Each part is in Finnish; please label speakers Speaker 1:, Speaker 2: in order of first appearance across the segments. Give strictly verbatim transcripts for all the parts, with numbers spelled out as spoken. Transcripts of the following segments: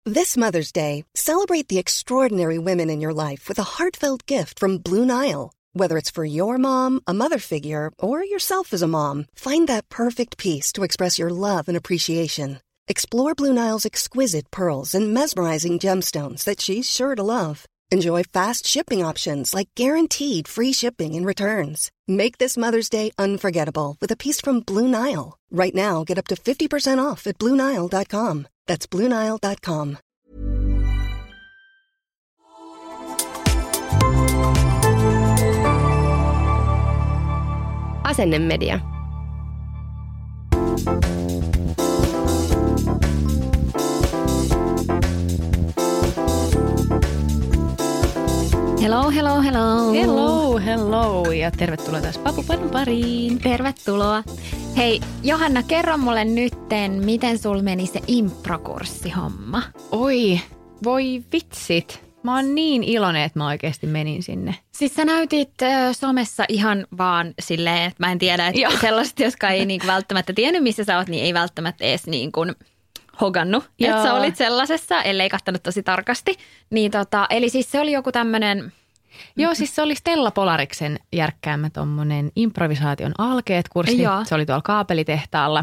Speaker 1: This Mother's Day, celebrate the extraordinary women in your life with a heartfelt gift from Blue Nile. Whether it's for your mom, a mother figure, or yourself as a mom, find that perfect piece to express your love and appreciation. Explore Blue Nile's exquisite pearls and mesmerizing gemstones that she's sure to love. Enjoy fast shipping options like guaranteed free shipping and returns. Make this Mother's Day unforgettable with a piece from Blue Nile. Right now, get up to fifty percent off at blue nile dot com. That's blue nile dot com.
Speaker 2: Asennemedia.
Speaker 3: Hello, hello, hello.
Speaker 4: Hello, hello ja tervetuloa taas Papupanon pariin.
Speaker 3: Tervetuloa. Hei, Johanna, kerro mulle nytten, miten sul meni se improkurssihomma?
Speaker 4: Oi, voi vitsit. Mä oon niin iloinen, että mä oikeasti menin sinne.
Speaker 3: Siis sä näytit äh, somessa ihan vaan silleen, että mä en tiedä, että
Speaker 4: Joo.
Speaker 3: sellaiset, jotka ei niinku välttämättä tiennyt, missä sä oot, niin ei välttämättä edes niin kuin hogannut,
Speaker 4: Joo.
Speaker 3: että sä olit sellaisessa, ellei kattanut tosi tarkasti. Niin tota, eli siis se oli joku tämmönen...
Speaker 4: Joo, siis se oli Stella Polariksen järkkäämä tommonen improvisaation alkeet kurssi.
Speaker 3: Joo.
Speaker 4: Se oli tuolla kaapelitehtaalla.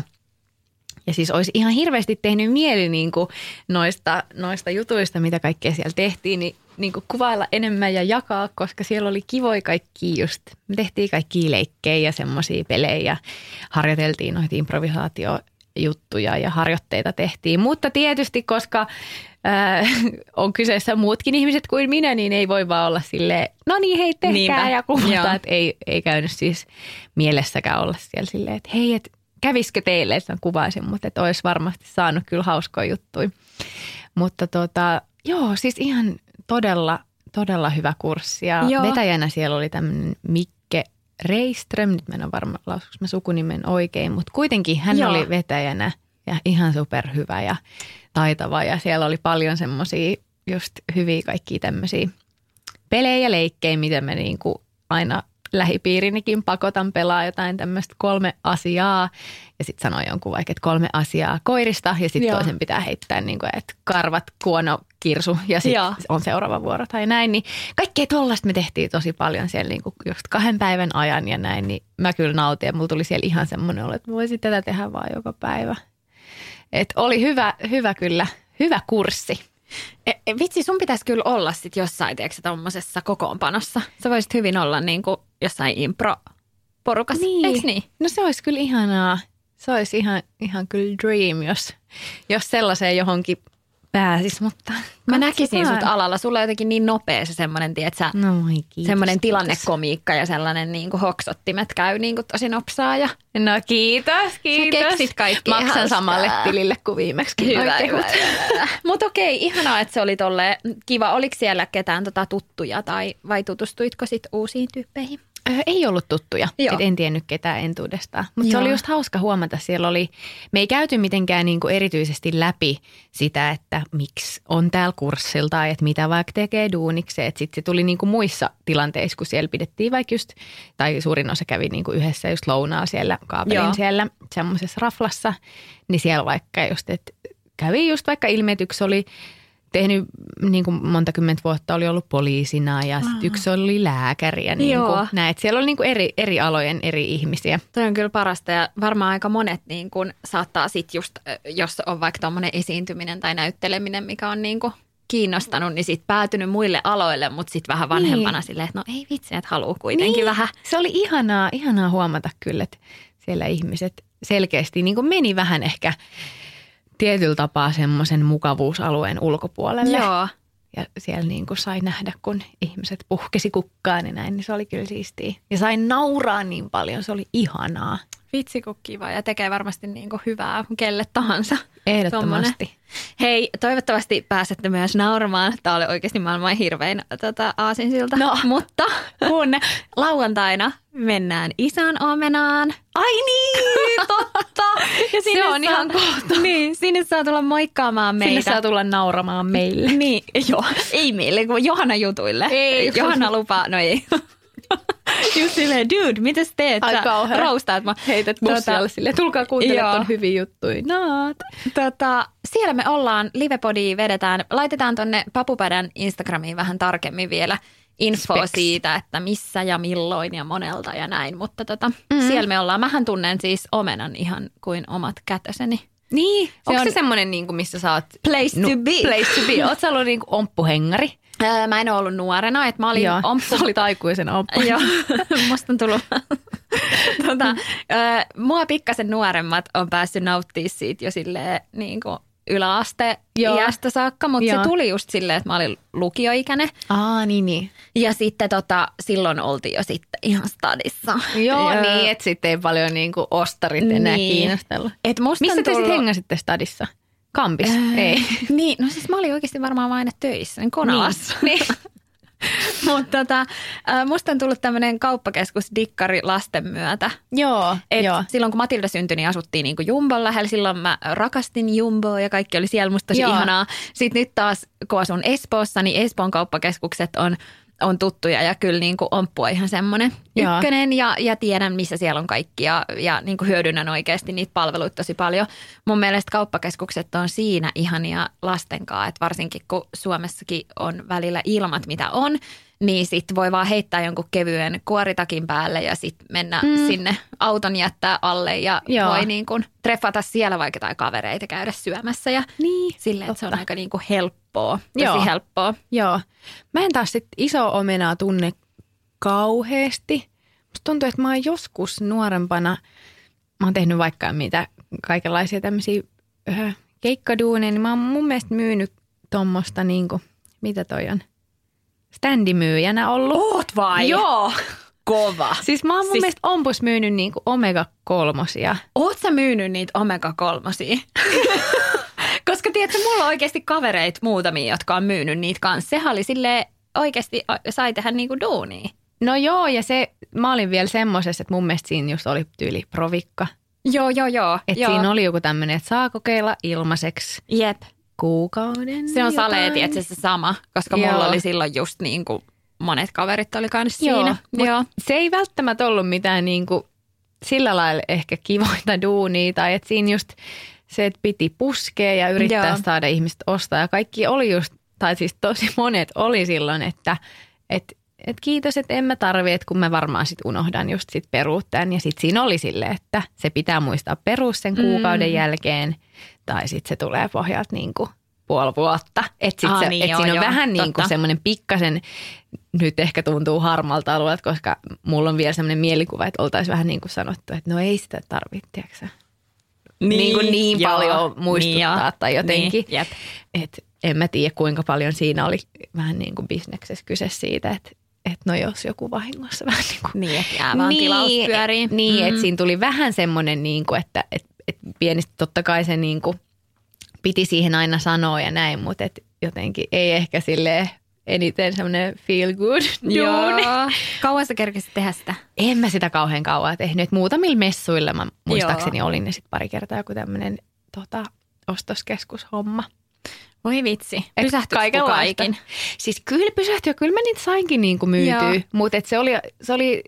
Speaker 4: Ja siis olisi ihan hirveästi tehnyt mieli niin kuin noista, noista jutuista, mitä kaikkea siellä tehtiin, niin, niin kuin kuvailla enemmän ja jakaa, koska siellä oli kivoja kaikki just. Me tehtiin kaikkia leikkejä ja semmoisia pelejä, harjoiteltiin noita improvisaatiojuttuja ja harjoitteita tehtiin. Mutta tietysti, koska ää, on kyseessä muutkin ihmiset kuin minä, niin ei voi vaan olla silleen, no niin hei tehkää
Speaker 3: Niinpä.
Speaker 4: ja kuvata.
Speaker 3: Joo.
Speaker 4: Että ei, ei käynyt siis mielessäkään olla siellä silleen, että hei, että kävisikö teille, että mä kuvaisin, mutta että olisi varmasti saanut kyllä hauskoja juttuja. Mutta tota, joo, siis ihan todella, todella hyvä kurssi. Ja
Speaker 3: Joo.
Speaker 4: vetäjänä siellä oli tämmöinen Mikke Reiström, nyt mä en ole varma, lausuinko mä sukunimen oikein, mutta kuitenkin hän
Speaker 3: Joo.
Speaker 4: oli vetäjänä ja ihan superhyvä ja taitava. Ja siellä oli paljon semmoisia just hyviä kaikkia tämmöisiä pelejä ja leikkejä, mitä mä niinku aina lähipiirinikin pakotan pelaa jotain tämmöistä kolme asiaa ja sitten sanoo jonkun vaikka, että kolme asiaa koirista ja sitten toisen pitää heittää niin kuin, että karvat, kuono, kirsu ja sitten on seuraava vuoro tai näin. Niin kaikkea tollaista me tehtiin tosi paljon siellä niin kuin just kahden päivän ajan ja näin, niin mä kyllä nautin ja mulla tuli siellä ihan semmoinen olo, että voisin tätä tehdä vaan joka päivä. Että oli hyvä, hyvä kyllä, hyvä kurssi.
Speaker 3: E, vitsi, sun pitäisi kyllä olla sit jossain, tiedätkö, tommosessa kokoonpanossa. Sä voisit hyvin olla niin kuin jossain impro-porukassa,
Speaker 4: Niin.
Speaker 3: eiks niin?
Speaker 4: No se olisi kyllä ihanaa. Se olisi ihan, ihan kyllä dream, jos, jos sellaiseen johonkin pääsisi, mutta
Speaker 3: Mä näkisin
Speaker 4: katsotaan.
Speaker 3: sut alalla. Sulla on jotenkin niin nopea se semmoinen, tiedätkö,
Speaker 4: No moi, kiitos.
Speaker 3: semmoinen
Speaker 4: kiitos.
Speaker 3: tilannekomiikka ja sellainen niin kuin hoksottimet käy niin kuin tosi nopsaa. Ja...
Speaker 4: No kiitos, kiitos.
Speaker 3: Sä keksit kaikkea
Speaker 4: Maksan
Speaker 3: hauskaa.
Speaker 4: samalle tilille kuin viimeksi.
Speaker 3: Hyvä, hyvä, hyvä. Mutta okei, ihanaa, että se oli tolleen kiva. Oliko siellä ketään tota tuttuja tai vai tutustuitko sit uusiin tyyppeihin?
Speaker 4: Öö, ei ollut tuttuja.
Speaker 3: Joo.
Speaker 4: Et en tiennyt ketään entuudestaan. Mutta se
Speaker 3: Joo.
Speaker 4: oli just hauska huomata. Siellä oli, me ei käyty mitenkään niinku erityisesti läpi sitä, että miksi on täällä kurssilla tai että mitä vaikka tekee duunikseen. Sitten se tuli niinku muissa tilanteissa, kun siellä pidettiin vaikka just, tai suurin osa kävi niinku yhdessä just lounaa siellä kaapelin
Speaker 3: Joo.
Speaker 4: siellä semmoisessa raflassa. Niin siellä vaikka just, että kävi just vaikka ilmi, että yksi oli tehnyt niin kuin monta kymmentä vuotta, oli ollut poliisina ja sit yksi oli lääkäri. Ja niin
Speaker 3: Joo.
Speaker 4: kuin näet, siellä oli niin kuin eri, eri alojen eri ihmisiä.
Speaker 3: Toi on kyllä parasta ja varmaan aika monet niin kun saattaa sit just, jos on vaikka tommoinen esiintyminen tai näytteleminen, mikä on niin kun kiinnostanut, niin sit päätynyt muille aloille, mutta sit vähän vanhempana
Speaker 4: Niin.
Speaker 3: silleen, että no ei vitsi, että haluaa kuitenkin
Speaker 4: Niin.
Speaker 3: vähän.
Speaker 4: Se oli ihanaa, ihanaa huomata kyllä, että siellä ihmiset selkeästi niin kuin meni vähän ehkä tietyllä tapaa semmoisen mukavuusalueen ulkopuolelle.
Speaker 3: Joo.
Speaker 4: Ja siellä niin kuin sai nähdä, kun ihmiset puhkesi kukkaan ja näin, niin se oli kyllä siistiä. Ja sain nauraa niin paljon, se oli ihanaa.
Speaker 3: Vitsi kun kiva ja tekee varmasti niin kuin hyvää kelle tahansa.
Speaker 4: Ehdottomasti.
Speaker 3: Tommonen. Hei, toivottavasti pääsette myös nauramaan. Tämä oli oikeasti maailman hirvein tota, aasinsilta.
Speaker 4: No.
Speaker 3: Mutta kun lauantaina mennään isän omenaan.
Speaker 4: Ai niin, totta.
Speaker 3: Ja
Speaker 4: Se on
Speaker 3: saa,
Speaker 4: ihan kohta.
Speaker 3: Niin, sinne saa tulla moikkaamaan meitä.
Speaker 4: Sinne saa tulla nauramaan meille.
Speaker 3: Niin, joo. Ei meille, kun Johanna jutuille.
Speaker 4: Ei.
Speaker 3: Johanna lupaa, no ei. Just silleen, dude, mitä sä teet?
Speaker 4: Ai
Speaker 3: sä
Speaker 4: kauhea.
Speaker 3: roustaat mä.
Speaker 4: Heität bussialle tota, silleen, tulkaa kuuntelemaan ton hyviä juttuja. Naat.
Speaker 3: Tota, siellä me ollaan, Livepodia vedetään, laitetaan tonne Papupädän Instagramiin vähän tarkemmin vielä info Speks. siitä, että missä ja milloin ja monelta ja näin. Mutta tota, mm. siellä me ollaan. Mähän tunnen siis Omenan ihan kuin omat kätöseni.
Speaker 4: Niin, se onko
Speaker 3: on
Speaker 4: se semmoinen, niin kuin, missä sä oot...
Speaker 3: Place to be.
Speaker 4: Place to be. Oot sä ollut niin kuin omppuhengari?
Speaker 3: Ää, mä en ole ollut nuorena, että mä olin
Speaker 4: Joo,
Speaker 3: omppu.
Speaker 4: sä olit aikuisen omppu.
Speaker 3: Joo, musta on tullut. tota, ää, mua pikkasen nuoremmat on päässyt nauttimaan siitä jo silleen niin kuin yläaste-iästä saakka, mutta se tuli just silleen, että mä olin lukioikäinen.
Speaker 4: Aa, niin, niin.
Speaker 3: Ja sitten tota, silloin oltiin jo sitten ihan stadissa.
Speaker 4: Joo,
Speaker 3: ja,
Speaker 4: niin, että sitten ei paljon niinku ostarit enää niin. kiinnostellut.
Speaker 3: Et musta
Speaker 4: missä te
Speaker 3: tullut...
Speaker 4: sitten hengasitte stadissa? Kampis?
Speaker 3: Äh,
Speaker 4: ei.
Speaker 3: Niin, no siis mä olin oikeasti varmaan vain töissä, niin Konalassa.
Speaker 4: Niin.
Speaker 3: Mutta tota, musta on tullut tämmöinen kauppakeskus dikkari lasten myötä.
Speaker 4: Joo,
Speaker 3: Et
Speaker 4: joo.
Speaker 3: Silloin kun Matilda syntyi, niin asuttiin niinku Jumbon lähellä. Silloin mä rakastin Jumboa ja kaikki oli siellä musta tosi
Speaker 4: joo.
Speaker 3: ihanaa. Sitten nyt taas, kun asun Espoossa, niin Espoon kauppakeskukset on, on tuttuja ja kyllä niinku omppua ihan semmoinen ykkönen. Ja, ja tiedän, missä siellä on kaikki ja, ja niinku hyödynnän oikeasti niitä palveluita tosi paljon. Mun mielestä kauppakeskukset on siinä ihania lastenkaan, että varsinkin kun Suomessakin on välillä ilmat, mitä on, niin sit voi vaan heittää jonkun kevyen kuoritakin päälle ja sitten mennä mm. sinne auton jättää alle ja Joo. voi niin kuin treffata siellä vaikka tai kavereita käydä syömässä ja
Speaker 4: niin,
Speaker 3: silleen, että se on aika niin kuin helppoa, tosi
Speaker 4: Joo.
Speaker 3: helppoa.
Speaker 4: Joo. Mä en taas sit iso omenaa tunne kauheasti. Musta tuntuu, että mä oon joskus nuorempana, mä oon tehnyt vaikka mitä kaikenlaisia tämmöisiä öö, keikkaduuneja, niin mä oon mun mielestä myynyt tommosta niinku, mitä toi on? Standimyyjänä ollut.
Speaker 3: Oot vai?
Speaker 4: Joo.
Speaker 3: Kova.
Speaker 4: Siis mä oon mun
Speaker 3: siis...
Speaker 4: mielestä ompus myynyt niinku omega kolmosia.
Speaker 3: Oot sä myynyt niitä omega kolmosia? Koska tiedätkö, mulla on oikeasti kavereita muutamia, jotka on myynyt niitä kanssa. Sehän oli silleen oikeasti sai tehdä niinku duunia.
Speaker 4: No joo, ja se, mä olin vielä semmoisessa, että mun mielestä siinä just oli tyyli provikka.
Speaker 3: Joo, joo, joo.
Speaker 4: Että siinä oli joku tämmöinen, että saa kokeilla ilmaiseksi.
Speaker 3: Jep.
Speaker 4: Kuukauden.
Speaker 3: Se on saleeti, että se sama, koska Joo. mulla oli silloin just niin kuin monet kaverit oli kanssa siinä. Joo.
Speaker 4: Se ei välttämättä ollut mitään niin kuin sillä lailla ehkä kivoita duunia tai että siinä just se, että piti puskea ja yrittää Joo. saada ihmiset ostaa ja kaikki oli just, tai siis tosi monet oli silloin, että et, et kiitos, että en mä tarvi, että kun mä varmaan sit unohdan just sit peruuttajan ja sit siinä oli silleen, että se pitää muistaa peruus sen kuukauden mm. jälkeen. Tai sitten se tulee pohjalta niin kuin puoli vuotta. Että
Speaker 3: ah,
Speaker 4: se,
Speaker 3: niin,
Speaker 4: et
Speaker 3: joo,
Speaker 4: siinä on
Speaker 3: joo,
Speaker 4: vähän
Speaker 3: totta.
Speaker 4: niin kuin semmoinen pikkasen, nyt ehkä tuntuu harmalta alueelta, koska mulla on vielä semmoinen mielikuva, että oltaisiin vähän niin kuin sanottu, että no ei sitä tarvitse, tiedätkö niin, niin, kuin niin joo, paljon muistuttaa niin, tai jotenkin. Niin, että en mä tiedä, kuinka paljon siinä oli vähän niin kuin bisneksessä kyse siitä, että että no jos joku vahingossa vähän niin kuin.
Speaker 3: Niin, että jää vaan niin, tilauspyöriin.
Speaker 4: Niin,
Speaker 3: mm-hmm.
Speaker 4: että siinä tuli vähän semmoinen, niin kuin, että et, et pienesti totta kai se niin kuin piti siihen aina sanoa ja näin, mutta et jotenkin ei ehkä silleen eniten semmoinen feel good duuni.
Speaker 3: Joo. Kauan sä kerkesit tehdä sitä?
Speaker 4: En mä sitä kauhean kauan tehnyt. Et muutamilla messuilla mä muistaakseni Joo. olin ne sitten pari kertaa joku tämmöinen tota, ostoskeskushomma.
Speaker 3: Voi vitsi. Pysähtyykö kukaan ikin?
Speaker 4: Siis kyllä pysähtyy. Kyllä mä niitä sainkin niinku myytyä. Mutta se oli, se oli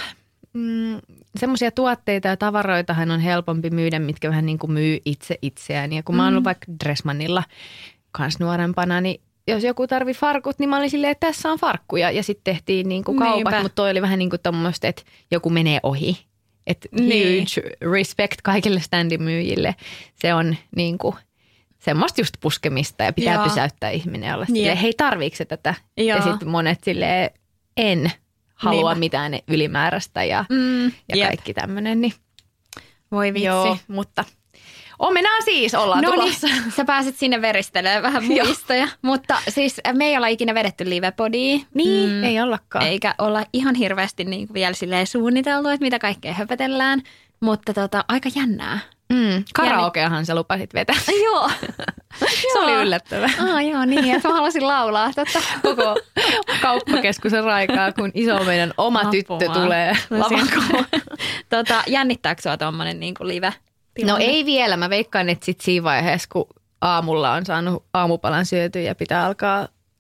Speaker 4: mm, semmoisia tuotteita ja tavaroitahan on helpompi myydä, mitkä vähän niin kuin myy itse itseään. Ja kun mm. mä oon ollut vaikka Dressmannilla kans nuorempana, niin jos joku tarvii farkut, niin mä olin silleen, että tässä on farkkuja. Ja sitten tehtiin niinku kaupat, mutta toi oli vähän niin kuin tommoista, että joku menee ohi. Että niin. Huge respect kaikille standimyyjille. Se on niin kuin semmoista just puskemista ja pitää Joo. pysäyttää ihminen ja olla silleen, yeah. hei tarviiko se tätä? Joo. Ja sitten monet silleen, en halua Niinpä. mitään ylimääräistä ja, mm, ja yep. kaikki tämmöinen. Niin.
Speaker 3: Voi vitsi.
Speaker 4: Joo, mutta omenaa siis ollaan
Speaker 3: no
Speaker 4: tulossa.
Speaker 3: Niin, sä pääset sinne veristelemään vähän muistoja. Mutta siis me ei olla ikinä vedetty livepodia.
Speaker 4: Niin, mm, ei ollakaan.
Speaker 3: Eikä olla ihan hirveästi niin kuin vielä silleen suunniteltu, että mitä kaikkea höpötellään. Mutta tota, aika jännää.
Speaker 4: Mm, karaokeahan sä lupasit vetää.
Speaker 3: Joo.
Speaker 4: Se oli yllättävää.
Speaker 3: Ah, joo, niin, että mä haluaisin laulaa totta.
Speaker 4: Koko kauppakeskuksen raikaa, kun iso meidän oma Apua. tyttö tulee lavakoon.
Speaker 3: tota, jännittääkö sua tommonen niin kuin live?
Speaker 4: No ei vielä. Mä veikkaan, että sit siinä vaiheessa, kun aamulla on saanut aamupalan syötyä ja pitää alkaa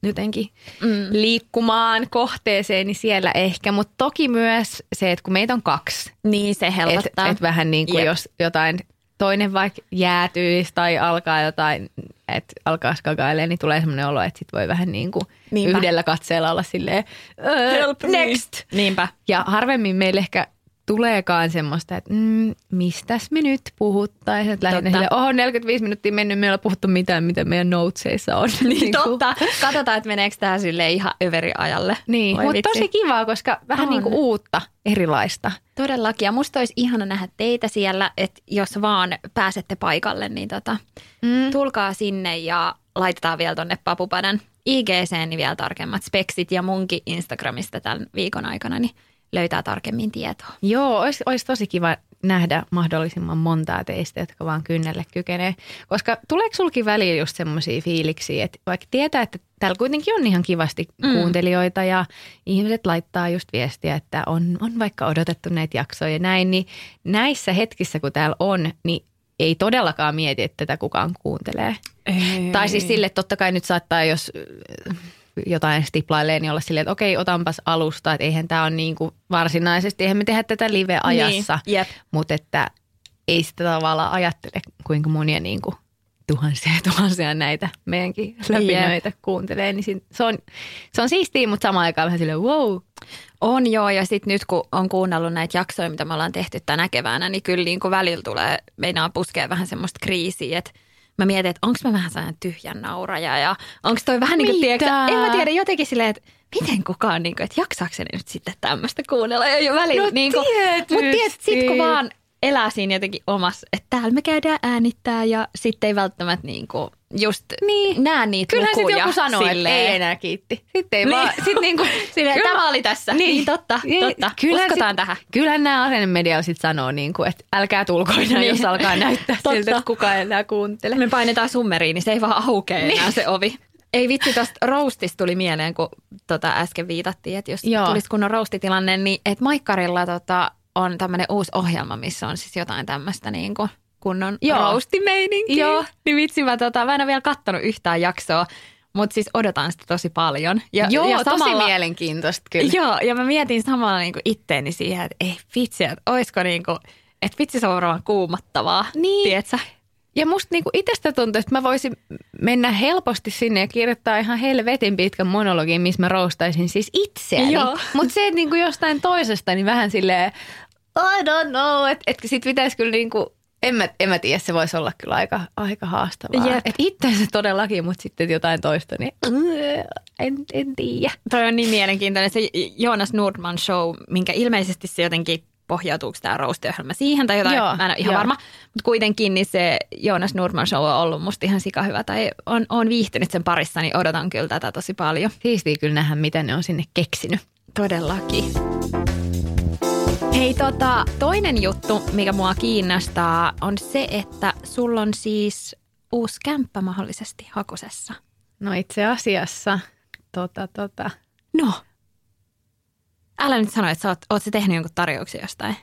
Speaker 4: jotenkin mm. liikkumaan kohteeseen, niin siellä ehkä. Mutta toki myös se, että kun meitä on kaksi.
Speaker 3: Niin, se helpottaa.
Speaker 4: Että et vähän niin kuin jos jotain toinen vaikka jäätyisi tai alkaa jotain, että alkaa skakailemaan, niin tulee semmoinen olo, että sit voi vähän niin kuin yhdellä katseella olla silleen, help next.
Speaker 3: Niinpä.
Speaker 4: Ja harvemmin meille ehkä tuleekaan semmoista, että mm, mistäs me nyt puhuttaisiin. Että lähinnä silleen, oho, neljäkymmentäviisi minuuttia mennyt, me ei ole puhuttu mitään, mitä meidän noteseissa on.
Speaker 3: Niin totta. Katsotaan, että meneekö tämä silleen ihan överiajalle.
Speaker 4: Niin, mutta tosi kivaa, koska vähän niin kuin uutta, erilaista.
Speaker 3: Todellakin. Ja musta olisi ihana nähdä teitä siellä, että jos vaan pääsette paikalle, niin tota, mm. tulkaa sinne ja laitetaan vielä tonne Papupadan I G C:n niin vielä tarkemmat speksit ja munkin Instagramista tämän viikon aikana, niin löytää tarkemmin tietoa.
Speaker 4: Joo, olisi, olisi tosi kiva nähdä mahdollisimman montaa teistä, jotka vaan kynnelle kykenee. Koska tuleeko sulki väliin just semmoisia fiiliksiä, että vaikka tietää, että täällä kuitenkin on ihan kivasti mm. kuuntelijoita ja ihmiset laittaa just viestiä, että on, on vaikka odotettu näitä jaksoja ja näin, niin näissä hetkissä, kun täällä on, niin ei todellakaan mieti, että tätä kukaan kuuntelee. Ei. Tai siis sille, että totta kai nyt saattaa, jos jotain stiplailee, niin olla silleen, että okei, otanpas alusta, että eihän tämä ole niin kuin varsinaisesti, eihän me tehdä tätä live-ajassa, niin, yep. mutta että ei sitä tavallaan ajattele, kuinka monia niin kuin tuhansia ja tuhansia näitä meidänkin läpinöitä yep. kuuntelee, niin se on, se on siistiä, mutta samaan aikaan vähän silleen wow.
Speaker 3: On joo, ja sitten nyt kun on kuunnellut näitä jaksoja, mitä me ollaan tehty tänä keväänä, niin kyllä niin kuin välillä tulee, meinaa puskea vähän semmoista kriisiä, että mä mietin, että onko mä vähän sellainen tyhjän nauraja ja onko toi vähän niin kuin, tiedätkö, en mä tiedä jotenkin silleen, että miten kukaan, niin kuin, että jaksaako se nyt sitten tämmöistä kuunnella jo välillä.
Speaker 4: No
Speaker 3: niin kuin,
Speaker 4: tietysti.
Speaker 3: Mutta tiedätkö, sit kun vaan elää siinä jotenkin omassa, että täällä me käydään äänittää ja sitten ei välttämättä niin kuin just niin. näe niitä
Speaker 4: kyllähän
Speaker 3: lukuja.
Speaker 4: Kyllähän sitten joku sanoo,
Speaker 3: silleen.
Speaker 4: että ei enää kiitti. Sitten ei niin. vaan, sit niin kuin,
Speaker 3: silleen, tämä oli tässä. Niin, niin totta, totta.
Speaker 4: Kyllähän
Speaker 3: uskotaan
Speaker 4: sit,
Speaker 3: tähän.
Speaker 4: Kyllähän nämä asennemedia sitten sanoo, niin kuin, että älkää tulko enää, niin. jos alkaa näyttää siltä, että kukaan enää kuuntele.
Speaker 3: Me painetaan summeriin, niin se ei vaan aukea niin. enää se ovi. Ei vitsi, tuosta roastista tuli mieleen, kun tota äsken viitattiin, että jos Joo. tulisi kunnon roastitilanne, niin että Maikkarilla tota, on tämmöinen uusi ohjelma, missä on siis jotain tämmöistä niin kuin kunnon roastimeininkiä. Joo. Niin vitsi, mä, tota, mä en ole vielä kattonut yhtään jaksoa, mutta siis odotan sitä tosi paljon. Ja,
Speaker 4: joo,
Speaker 3: ja samalla,
Speaker 4: tosi mielenkiintoista kyllä.
Speaker 3: Joo, ja mä mietin samalla niin kuin itteeni siihen, että ei vitsi, että olisiko niin kuin, että vitsi se on varmaan kuumattavaa, niin. Tiedätkö?
Speaker 4: Ja musta niinku itsestä tuntuu, että mä voisin mennä helposti sinne ja kirjoittaa ihan helvetin pitkän monologin, missä mä roastaisin siis itseäni. Mutta se, että niinku jostain toisesta, niin vähän silleen, I don't know, että et sit pitäisi kyllä niinku, en mä, en mä tiedä, se voisi olla kyllä aika, aika haastavaa. Että itseänsä todellakin, mutta sitten jotain toista, niin en, en tiedä.
Speaker 3: Toi on niin mielenkiintoinen se Jonas Nordman show, minkä ilmeisesti se jotenkin pohjautuuko tämä roast-ohjelma siihen tai jotain, joo, mä en ole ihan joo. varma. Mutta kuitenkin niin se Jonas Nordman show on ollut musta ihan sikahyvä tai on, on viihtynyt sen parissa, niin odotan kyllä tätä tosi paljon.
Speaker 4: Siistiä kyllä nähdä, mitä ne on sinne keksinyt.
Speaker 3: Todellakin. Hei tota, toinen juttu, mikä mua kiinnostaa, on se, että sulla on siis uusi kämppä mahdollisesti hakusessa.
Speaker 4: No itse asiassa, tota tota.
Speaker 3: No. Älä nyt sano, että sä oot, oot sä tehnyt jonkun tarjouksen jostain.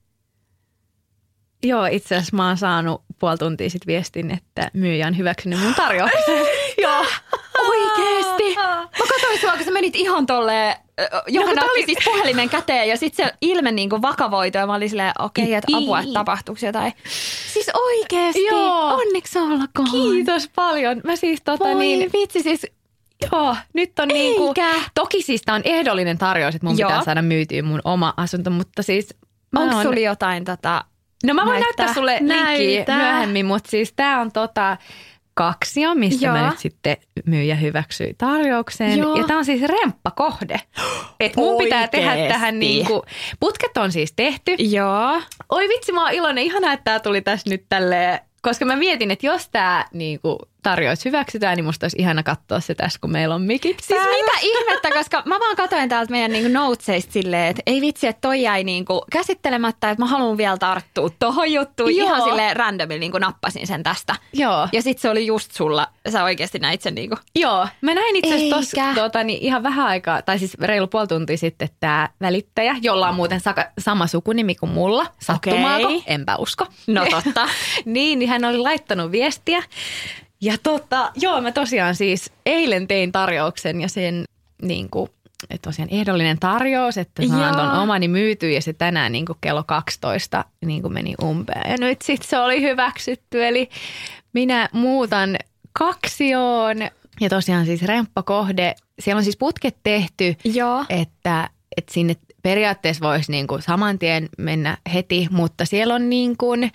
Speaker 4: Joo, itse asiassa mä oon saanut puoli tuntia sitten viestin, että myyjä on hyväksynyt mun tarjouksen.
Speaker 3: Joo, oikeesti. Mä katsoin sua, kun sä menit ihan tolleen, Johanna otti siis puhelimen käteen ja sitten se ilme niinku vakavoitui ja mä olin silleen, okei, okay, että apua, että tapahtuuko jotain. Siis oikeesti, joo. Onneksi olkoon.
Speaker 4: Kiitos paljon. Mä siis tota
Speaker 3: Voi
Speaker 4: niin.
Speaker 3: vitsi siis.
Speaker 4: Joo, nyt on niin kuin, toki siis tämä on ehdollinen tarjous, että mun Joo. pitää saada myytyä mun oma asunto, mutta siis
Speaker 3: onko on, sulla jotain tota
Speaker 4: no mä voin
Speaker 3: näyttää,
Speaker 4: näyttää sulle linkkiä myöhemmin, mutta siis tää on tota kaksio, missä Joo. mä nyt sitten myyjä hyväksyi tarjouksen. Joo. Ja tää on siis remppakohde. Että mun Oikeesti. pitää tehdä tähän niinku, putket on siis tehty.
Speaker 3: Joo.
Speaker 4: Oi vitsi, mä oon iloinen, ihanaa, että tää tuli tässä nyt tälleen, koska mä mietin, että jos tää niinku tarjous hyväksytään, niin musta olisi ihana katsoa se tässä, kun meillä on mikit
Speaker 3: siis mitä ihmettä, koska mä vaan katsoin täältä meidän niinku noteseista silleen, että ei vitsi, että toi jäi niinku käsittelemättä, että mä haluan vielä tarttua tohon juttuun. Joo. Ihan silleen randomilla niinku nappasin sen tästä.
Speaker 4: Joo.
Speaker 3: Ja sit se oli just sulla, sä oikeasti näit sen niinku.
Speaker 4: Joo, mä näin itse asiassa tossa tuota, niin ihan vähän aikaa, tai siis reilu puoli tuntia sitten tää välittäjä, jolla on muuten saka, sama sukunimi kuin mulla. Sattumaako? Okay. Enpä usko.
Speaker 3: No totta.
Speaker 4: niin, niin hän oli laittanut viestiä. Ja tota, joo, mä tosiaan siis eilen tein tarjouksen ja sen niin kuin, että tosiaan ehdollinen tarjous, että saan ton omani myytyä ja se tänään niin kuin kello kaksitoista niin kuin meni umpeen. Ja nyt sitten se oli hyväksytty, eli minä muutan Kaksioon ja tosiaan siis remppakohde. Siellä on siis putket tehty,
Speaker 3: Joo.
Speaker 4: että, että sinne periaatteessa voisi niin kuin saman tien mennä heti, mutta siellä on niin kuin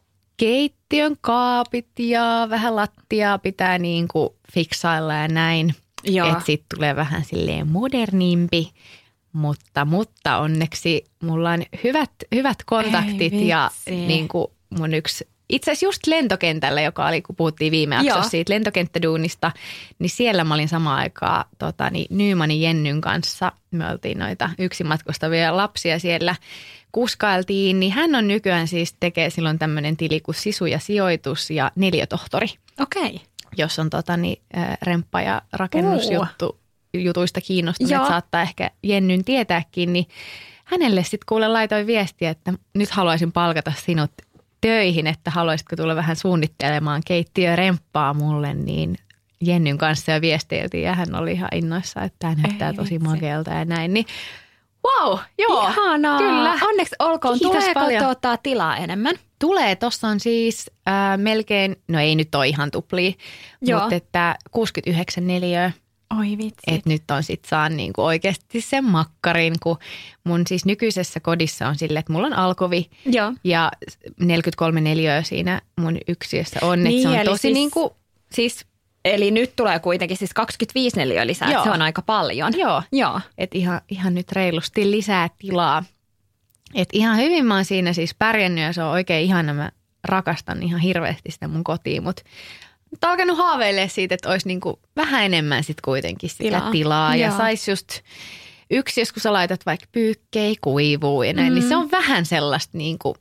Speaker 4: keittiön kaapit ja vähän lattiaa pitää niin kuin fiksailla ja näin. Että sitten tulee vähän silleen modernimpi, mutta, mutta onneksi mulla on hyvät, hyvät kontaktit ja niin kuin mun yksi, itse asiassa just lentokentällä, joka oli, kun puhuttiin viime jaksossa siitä lentokenttäduunista, niin siellä mä olin samaan aikaan tota, niin Nymanin Jennyn kanssa. Me oltiin noita yksin matkustavia lapsia siellä kuskailtiin, niin hän on nykyään siis tekee silloin tämmöinen tili kuin Sisu ja sijoitus ja Neliötohtori.
Speaker 3: Okei. Okay.
Speaker 4: Jos on tota, niin, remppa- ja rakennusjuttu jutuista kiinnostuneet, saattaa ehkä Jennyn tietääkin, niin hänelle sitten kuule laitoin viestiä, että nyt haluaisin palkata sinut töihin, että haluaisitko tulla vähän suunnittelemaan keittiöremppaa mulle, niin Jennyn kanssa ja viesteiltiin ja hän oli ihan innoissaan, että tämä näyttää tosi makealta ja näin, niin wow, joo.
Speaker 3: Ihanaa.
Speaker 4: Kyllä.
Speaker 3: Onneksi olkoon.
Speaker 4: Kiitos
Speaker 3: Tuleeko
Speaker 4: paljon.
Speaker 3: tuota tilaa enemmän?
Speaker 4: Tulee. Tuossa on siis äh, melkein, no ei nyt ole ihan tuplia, joo. mutta että kuusikymmentäyhdeksän neliöä.
Speaker 3: Oi vitsi.
Speaker 4: Että nyt on sit saan niinku oikeasti sen makkarin, kun mun siis nykyisessä kodissa on silleen, että mulla on alkovi
Speaker 3: joo.
Speaker 4: ja neljäkymmentäkolme neliöä siinä mun yksiössä on. Niin, että se on tosi siis, niinku, siis
Speaker 3: eli nyt tulee kuitenkin siis kaksikymmentäviisi neliöä lisää, että se on aika paljon.
Speaker 4: Joo, joo. Että ihan, ihan nyt reilusti lisää tilaa. Että ihan hyvin mä oon siinä siis pärjännyt ja se on oikein ihana. Mä rakastan ihan hirveästi sitä mun kotiin, mutta nyt on alkanut haaveilemaan siitä, että olisi niinku vähän enemmän sitten kuitenkin sitä tilaa, tilaa ja saisi just yksi, jos kun sä laitat vaikka pyykkei kuivuu ja näin, mm. niin se on vähän sellaista niinku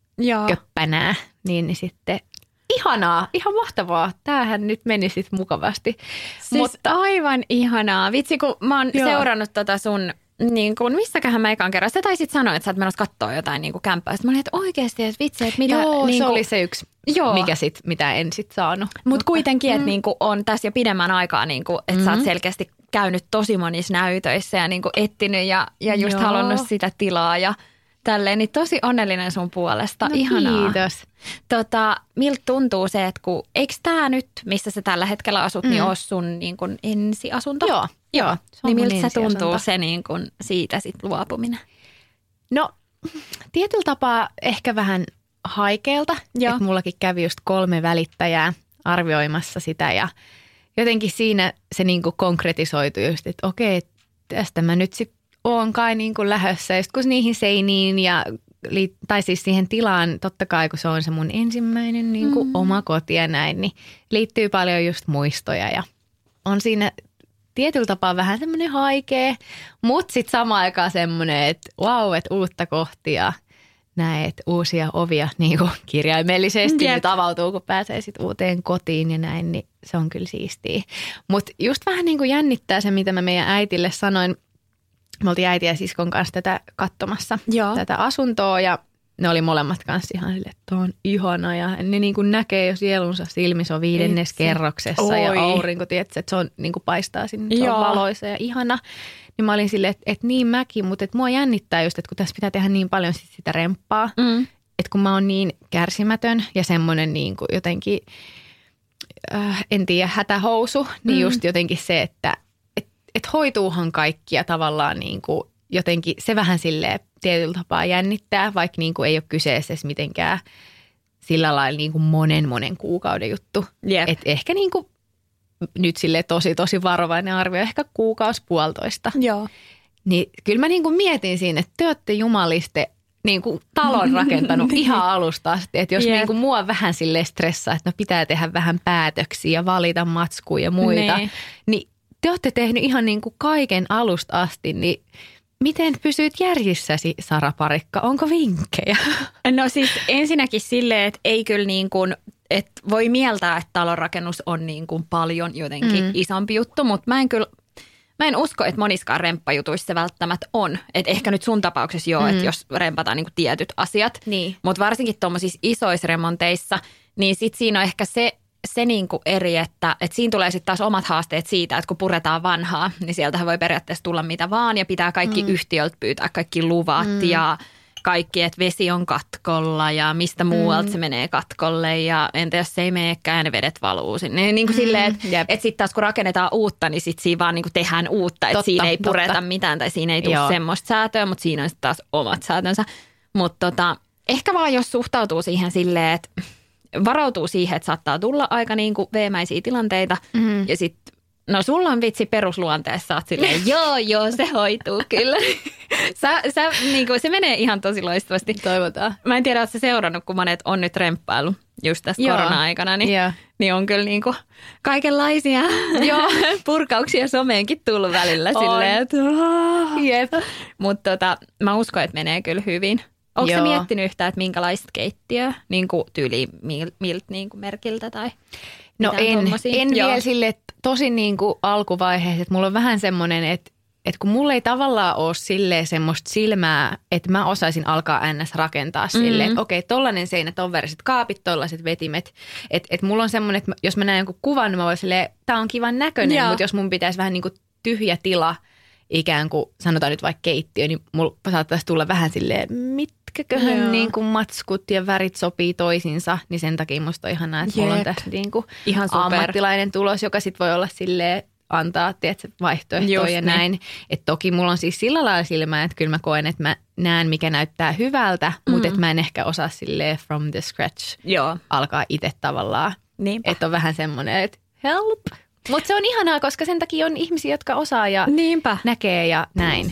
Speaker 4: köppänää, niin, niin sitten ihanaa, ihan mahtavaa. Tämähän nyt meni sitten mukavasti.
Speaker 3: Siis mutta aivan ihanaa. Vitsi, kun mä oon joo. seurannut tota sun, niin kun, missäköhän mä ekaan kerran. Sä taisit sanoa, että sä oot menossa katsoa jotain niin kuin kämppää. Sitten mä olin, että oikeasti, että vitsi, että mitä.
Speaker 4: Joo,
Speaker 3: niin
Speaker 4: se
Speaker 3: kun,
Speaker 4: oli se yksi, joo. mikä sit, mitä en sit saanut.
Speaker 3: Mut mutta kuitenkin, että mm. niin kuin on tässä jo pidemmän aikaa, niin kuin, että mm-hmm. sä oot selkeästi käynyt tosi monissa näytöissä ja niin kuin etsinyt ja, ja just joo. halunnut sitä tilaa ja tälleen, niin tosi onnellinen sun puolesta.
Speaker 4: No,
Speaker 3: ihanaa.
Speaker 4: Kiitos.
Speaker 3: Tota, miltä tuntuu se, että kun, eikö tämä nyt, missä sä tällä hetkellä asut, mm. niin ole sun niin kun ensiasunto?
Speaker 4: Joo. joo
Speaker 3: niin miltä se tuntuu se niin kun siitä sit luopuminen?
Speaker 4: No, tietyllä tapaa ehkä vähän haikealta. Että mullakin kävi just kolme välittäjää arvioimassa sitä ja jotenkin siinä se niin kuin konkretisoitui just, että okei, tästä mä nyt sitten oon kai niin kuin lähdössä. Ja kun niihin seiniin ja, tai siis siihen tilaan, totta kai kun se on se mun ensimmäinen niin kuin mm. oma koti ja näin, niin liittyy paljon just muistoja ja on siinä tietyllä tapaa vähän semmoinen haikea, mutta sitten samaan aikaan semmoinen, että vau, että uutta kohtia, näet uusia ovia niin kuin kirjaimellisesti nyt avautuu, kun pääsee sitten uuteen kotiin ja näin, niin se on kyllä siistiä. Mutta just vähän niin kuin jännittää se, mitä mä meidän äitille sanoin. Me oltiin äiti ja siskon kanssa tätä katsomassa, Joo. tätä asuntoa ja ne oli molemmat kanssa ihan silleen, että on ihana ja ne niin kuin näkee jo sielunsa silmissä on viidennes Itse. kerroksessa Oi. ja aurinko, tietysti, että se on, niin kuin paistaa sinne, se Joo. on valoisa ja ihana. Niin mä olin silleen, että, että niin mäkin, mutta että mua jännittää just, että kun tässä pitää tehdä niin paljon sit sitä remppaa, mm. että kun mä oon niin kärsimätön ja semmoinen niin kuin jotenkin, äh, en tiedä, hätähousu, niin mm. just jotenkin se, että että hoituuhan kaikkia tavallaan niin kuin jotenkin se vähän silleen tietyllä tapaa jännittää, vaikka niin kuin ei ole kyseessä mitenkään sillä lailla niin kuin monen monen kuukauden juttu. Yep. Että ehkä niin kuin nyt silleen tosi tosi varovainen arvio, ehkä kuukausi puolitoista.
Speaker 3: Joo.
Speaker 4: Niin kyllä mä niin kuin mietin siinä, että te olette jumaliste niin kuin talon rakentanut ihan alusta asti. Että jos yep. niin kuin mua vähän silleen stressaa, että no pitää tehdä vähän päätöksiä ja valita matskuja ja muita, ne. niin te olette tehnyt ihan niin kuin kaiken alusta asti, niin miten pysyt järjissäsi, Sara Parikka? Onko vinkkejä?
Speaker 3: No siis ensinnäkin silleen, että ei kyllä niin kuin, että voi mieltää, että talonrakennus on niin kuin paljon jotenkin mm. isompi juttu, mutta mä en kyllä, mä en usko, että moniskaan remppajutuissa se välttämättä on. Että ehkä nyt sun tapauksessa joo, mm. että jos rempataan niin kuin tietyt asiat,
Speaker 4: niin.
Speaker 3: mutta varsinkin tuommoisissa isoissa remonteissa, niin sit siinä on ehkä se, se niinku eri, että, että siinä tulee sitten taas omat haasteet siitä, että kun puretaan vanhaa, niin sieltähän voi periaatteessa tulla mitä vaan ja pitää kaikki mm. yhtiöltä pyytää kaikki luvat mm. ja kaikki, että vesi on katkolla ja mistä muualta mm. se menee katkolle ja entä jos se ei meekään, ne vedet valuu sinne. Niin kuin mm. silleen, että et sitten taas kun rakennetaan uutta, niin sitten siinä vaan niin kuin tehdään uutta, että siinä ei pureta totta. mitään tai siinä ei tule Joo. semmoista säätöä, mutta siinä on sitten taas omat säätönsä. Mutta tota, ehkä vaan jos suhtautuu siihen silleen, että varautuu siihen, että saattaa tulla aika niin kuin veemäisiä tilanteita mm. ja sitten no sulla on vitsi perusluonteessa, oot silleen, joo, joo, se hoituu kyllä. Sä, sä, niin kuin, se menee ihan tosi loistavasti.
Speaker 4: Toivotaan.
Speaker 3: Mä en tiedä, oot sä seurannut, kun monet on nyt remppailu just tässä joo. korona-aikana, niin, yeah. niin on kyllä niin kuin kaikenlaisia joo. purkauksia someenkin tullut välillä. On. Silleen, että
Speaker 4: Jep.
Speaker 3: Mutta tota, mä uskon, että menee kyllä hyvin. Onko sä miettinyt yhtään, että minkälaista keittiöä, niin kuin tyyli miltä niin kuin merkiltä tai
Speaker 4: no en, en vielä sille, että tosi niin kuin alkuvaiheessa, että mulla on vähän semmoinen, että, että kun mulla ei tavallaan ole silleen semmoista silmää, että mä osaisin alkaa ns. Rakentaa silleen, mm-hmm. että okei, tollainen seinä, ton väriset kaapit, tollaiset vetimet, että, että mulla on semmoinen, että jos mä näen jonkun kuvan, niin mä voin silleen, tää on kivan näköinen, Joo. mutta jos mun pitäisi vähän niin kuin tyhjä tila, ikään kuin sanotaan nyt vaikka keittiö, niin mulla saattaisi tulla vähän silleen, mitkäköhän niin kuin matskut ja värit sopii toisiinsa, niin sen takia musta on ihanaa, että Jep. mulla on tässä niin kuin ihan ammattilainen tulos, joka sitten voi olla silleen, antaa tiedätkö, vaihtoehtoja Just ja näin. Niin. Että toki mulla on siis sillä lailla silmää, että kyllä mä koen, että mä näen, mikä näyttää hyvältä, mm. mutta että mä en ehkä osaa silleen from the scratch Joo. alkaa itse tavallaan. Niinpä. Että on vähän semmoinen, että help. Mutta se on ihanaa, koska sen takia on ihmisiä, jotka osaa ja Niinpä. näkee ja näin.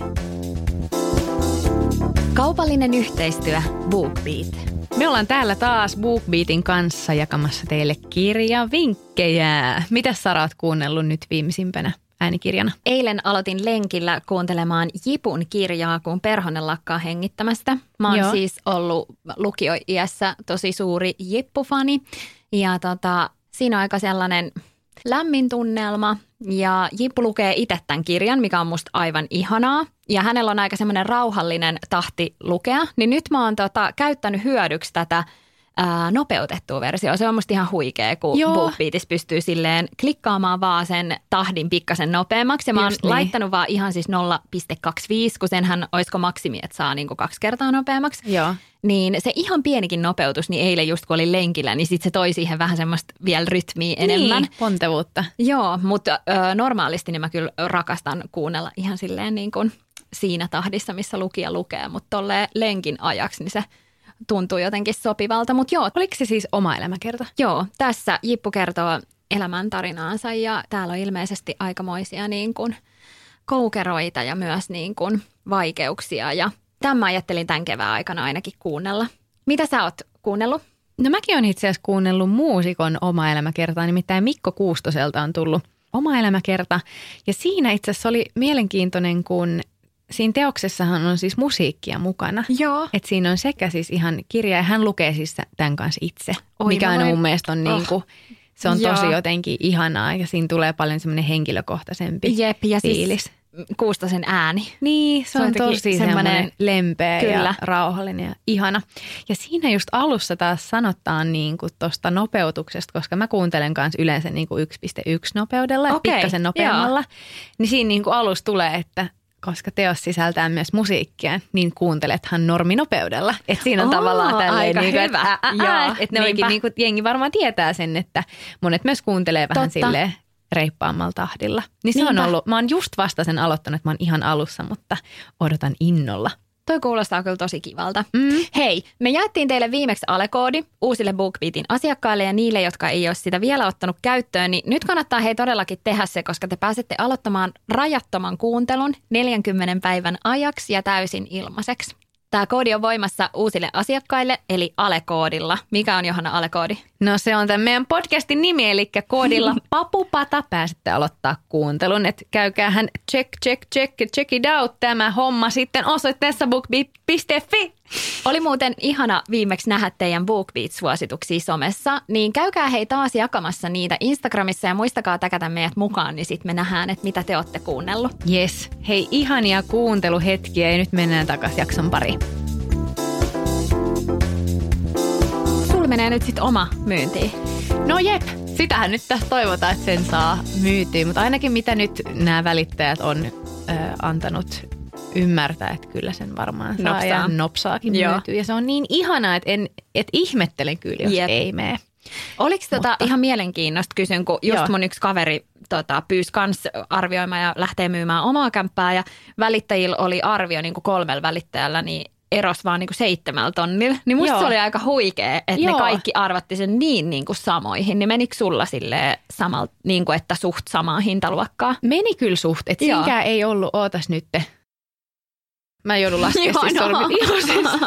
Speaker 3: Kaupallinen yhteistyö BookBeat.
Speaker 4: Me ollaan täällä taas BookBeatin kanssa jakamassa teille kirjavinkkejä. Mitäs Sara oot kuunnellut nyt viimeisimpänä äänikirjana?
Speaker 3: Eilen aloitin lenkillä kuuntelemaan Jipun kirjaa, kun Perhonen lakkaa hengittämästä. Mä oon Joo. siis ollut lukioiässä tosi suuri Jippu-fani ja tota, siinä on aika sellainen lämmin tunnelma ja Jippu lukee itse tämän kirjan, mikä on musta aivan ihanaa. Ja hänellä on aika semmoinen rauhallinen tahti lukea. Niin nyt mä oon tota, käyttänyt hyödyksi tätä ää, nopeutettua versiota. Se on musta ihan huikea, kun Joo. BookBeatissä pystyy silleen klikkaamaan vaan sen tahdin pikkasen nopeammaksi. Ja mä oon niin. laittanut vaan ihan siis nolla pilkku kaksikymmentäviisi, kun senhän olisiko maksimi, että saa niinku kaksi kertaa nopeammaksi.
Speaker 4: Joo.
Speaker 3: Niin se ihan pienikin nopeutus, niin eilen just kun olin lenkillä, niin sit se toi siihen vähän semmoista vielä rytmiä enemmän.
Speaker 4: Niin, pontevuutta.
Speaker 3: Joo, mutta ö, normaalisti niin mä kyllä rakastan kuunnella ihan silleen niin kuin siinä tahdissa, missä lukija lukee, mutta tolleen lenkin ajaksi, niin se tuntuu jotenkin sopivalta. Mut joo.
Speaker 4: Oliko se siis oma elämäkerta?
Speaker 3: Joo, tässä Jippu kertoo elämäntarinaansa ja täällä on ilmeisesti aikamoisia niin kuin koukeroita ja myös niin kuin vaikeuksia ja tämän mä ajattelin tämän kevään aikana ainakin kuunnella. Mitä sä oot kuunnellut?
Speaker 4: No mäkin olen itse asiassa kuunnellut muusikon oma elämäkertaa, nimittäin Mikko Kuustoselta on tullut oma elämäkerta. Ja siinä itse asiassa oli mielenkiintoinen, kun siinä teoksessahan on siis musiikkia mukana.
Speaker 3: Joo.
Speaker 4: Että siinä on sekä siis ihan kirja ja hän lukee siis tämän kanssa itse, Oi, mikä aina mun mielestä on oh. niin kuin, se on Joo. tosi jotenkin ihanaa ja siinä tulee paljon semmoinen henkilökohtaisempi
Speaker 3: Jep, ja
Speaker 4: fiilis.
Speaker 3: Siis Kuustosen ääni.
Speaker 4: Niin, se, se on, on tosi semmoinen lempeä kyllä. ja rauhallinen ja ihana. Ja siinä just alussa taas sanotaan niin kuin tuosta nopeutuksesta, koska mä kuuntelen kanssa yleensä niin kuin yksi pilkku yksi nopeudella ja okay, pikkasen nopeammalla. Joo. Niin siinä niin kuin alussa tulee, että koska teos sisältää myös musiikkia, niin kuuntelethan norminopeudella. Että siinä on oh, tavallaan tälleen, niin kuin, että, että, että ne oikein, niin kuin, jengi varmaan tietää sen, että monet myös kuuntelee vähän Totta. silleen reippaammalla tahdilla. Niin se Niinpä. on ollut, mä oon just vasta sen aloittanut, että mä oon ihan alussa, mutta odotan innolla.
Speaker 3: Toi kuulostaa kyllä tosi kivalta. Mm. Hei, me jaettiin teille viimeksi alekoodi uusille BookBeatin asiakkaille ja niille, jotka ei ole sitä vielä ottanut käyttöön, niin nyt kannattaa hei todellakin tehdä se, koska te pääsette aloittamaan rajattoman kuuntelun neljänkymmenen päivän ajaksi ja täysin ilmaiseksi. Tämä koodi on voimassa uusille asiakkaille, eli alekoodilla. Mikä on Johanna alekoodi?
Speaker 4: No se on tämän meidän podcastin nimi, eli koodilla Papupata pääsette aloittaa kuuntelun. Et käykäähän check, check, check, check it out tämä homma sitten osoitteessa bookbeat piste fi.
Speaker 3: Oli muuten ihana viimeksi nähdä teidän BookBeat-suosituksia somessa, niin käykää hei taas jakamassa niitä Instagramissa ja muistakaa täkätä meidät mukaan, niin sitten me nähdään, että mitä te olette kuunnellut.
Speaker 4: Yes, hei ihania kuunteluhetkiä ja nyt mennään takaisin jakson pariin.
Speaker 3: Sulla menee nyt sitten oma myyntiin.
Speaker 4: No jep, sitähän nyt tässä toivotaan, että sen saa myytyä. Mutta ainakin mitä nyt nämä välittäjät on ö, antanut ymmärtää, että kyllä sen varmaan saa Nopsaa. ja nopsaakin myytyä. Ja se on niin ihanaa, että, en, että ihmettelen kyllä, jos Jep. ei mene.
Speaker 3: Oliko tota ihan mielenkiinnosta kysyn, kun just Joo. mun yksi kaveri tota, pyysi kans arvioimaan ja lähtee myymään omaa kämppää ja välittäjillä oli arvio niin kuin kolmella välittäjällä, niin eros vaan niin kuin seitsemällä tonnilla. Niin musta Joo. se oli aika huikea, että Joo. ne kaikki arvatti sen niin, niin kuin samoihin. Niin menikö sulla silleen samalta, niin kuin että suht samaa hintaluokkaa?
Speaker 4: Meni kyllä suht, että sinkään ei ollut, ootas nytte. Mä joudun laskemaan siis sormit ihosessa.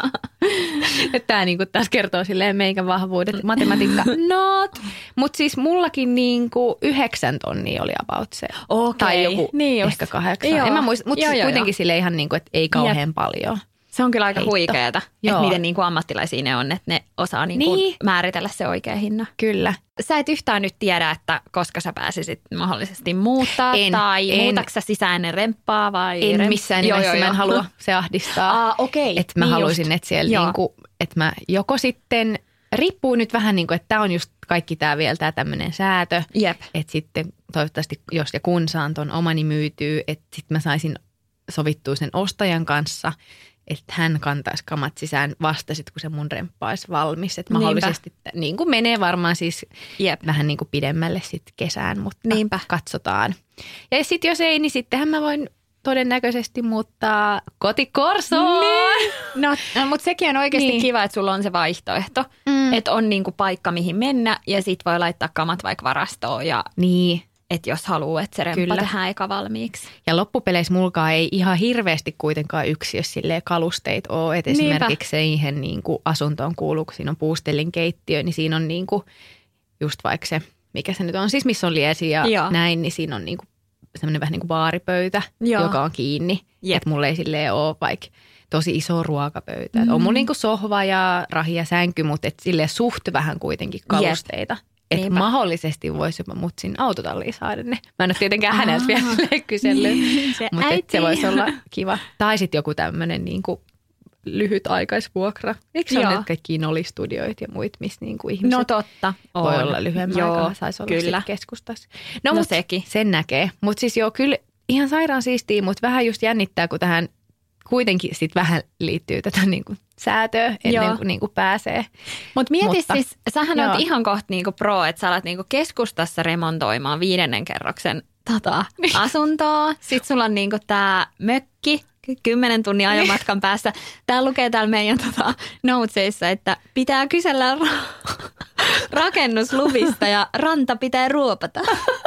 Speaker 4: Että tää niinku taas kertoo silleen meikän vahvuudet. Matematiikka not. Mut siis mullakin niinku yhdeksän tonnia oli about se.
Speaker 3: Okei.
Speaker 4: Tai joku
Speaker 3: niin
Speaker 4: ehkä kahdeksan. Joo. En mä muista, mutta siis kuitenkin silleen ihan niinku, että ei kauhean Jep. paljon.
Speaker 3: Se on kyllä aika Heitto. huikeeta, että miten niinku ammattilaisia ne on, että ne osaa niinku niin. määritellä se oikea hinna.
Speaker 4: Kyllä.
Speaker 3: Sä et yhtään nyt tiedä, että koska sä pääsisit mahdollisesti muuttaa
Speaker 4: en,
Speaker 3: tai
Speaker 4: en,
Speaker 3: muutatko sä sisäinen remppaa vai?
Speaker 4: En
Speaker 3: rem...
Speaker 4: missään nimessä, joo, joo, mä en halua se ahdistaa.
Speaker 3: Ah, okei.
Speaker 4: Että mä
Speaker 3: niin
Speaker 4: haluaisin,
Speaker 3: just.
Speaker 4: että siellä niinku, että mä joko sitten, riippuu nyt vähän niin kuin, että tää on just kaikki tää vielä tää tämmönen säätö.
Speaker 3: Jep.
Speaker 4: Että sitten toivottavasti, jos ja kun saan ton omani myytyy, että sitten mä saisin sovittua sen ostajan kanssa, että hän kantaisi kamat sisään vasta sitten, kun se mun remppa olisi valmis. Että mahdollisesti, niin kuin menee varmaan siis Jep. vähän niin kuin pidemmälle sitten kesään, mutta Niinpä. katsotaan. Ja sitten jos ei, niin sittenhän mä voin todennäköisesti muuttaa kotikorsoon.
Speaker 3: Niin. No, no mutta sekin on oikeasti niin. kiva, että sulla on se vaihtoehto. Mm. Että on niin kuin paikka, mihin mennä ja sitten voi laittaa kamat vaikka varastoon ja...
Speaker 4: Niin.
Speaker 3: Että jos haluaa, että se remppa Kyllä. tehdään eka valmiiksi.
Speaker 4: Ja loppupeleissä mulkaan ei ihan hirveästi kuitenkaan yksi, jos silleen kalusteita ole. Että esimerkiksi siihen niin kuin asuntoon kuuluu, kun siinä on puustellinkeittiö, niin siinä on niin kuin just vaikka se, mikä se nyt on, siis missä on liesi ja Joo. näin, niin siinä on niin kuin semmoinen vähän niin kuin baaripöytä, Joo. joka on kiinni. Yep. Että mulla ei silleen ole vaikka tosi iso ruokapöytä. Mm. On mulla niin kuin sohva ja rahi ja sänky, mutta et silleen suht vähän kuitenkin kalusteita. Yep. Että Niinpä. mahdollisesti voisi jopa mut sinne autotalliin saada ne. Mä en ole tietenkään häneltä vielä kysellyt, mutta se voisi olla kiva. Tai sitten joku tämmöinen niinku lyhytaikaisvuokra. Eikö se ole nyt kaikki Noli-studioita ja muita, missä niinku ihmiset
Speaker 3: no, totta.
Speaker 4: voi
Speaker 3: on.
Speaker 4: olla lyhyemmän aikaa, saisi olla kyllä. keskustassa. No,
Speaker 3: no
Speaker 4: mut
Speaker 3: sekin.
Speaker 4: Sen näkee. Mutta siis joo, kyllä ihan sairaan siistiä, mutta vähän just jännittää, kun tähän kuitenkin sitten vähän liittyy tätä niinku säätöä ennen Joo. kuin niinku pääsee.
Speaker 3: Mut mieti Mutta siis, sähän Joo. olet ihan kohta niinku pro, että sä alat niinku keskustassa remontoimaan viidennen kerroksen tota, asuntoa. Sitten sulla on niinku tää mökki kymmenen tunnin ajomatkan päässä. Täällä lukee täällä meidän tota, notesissa, että pitää kysellä ra- rakennusluvista ja ranta pitää ruopata.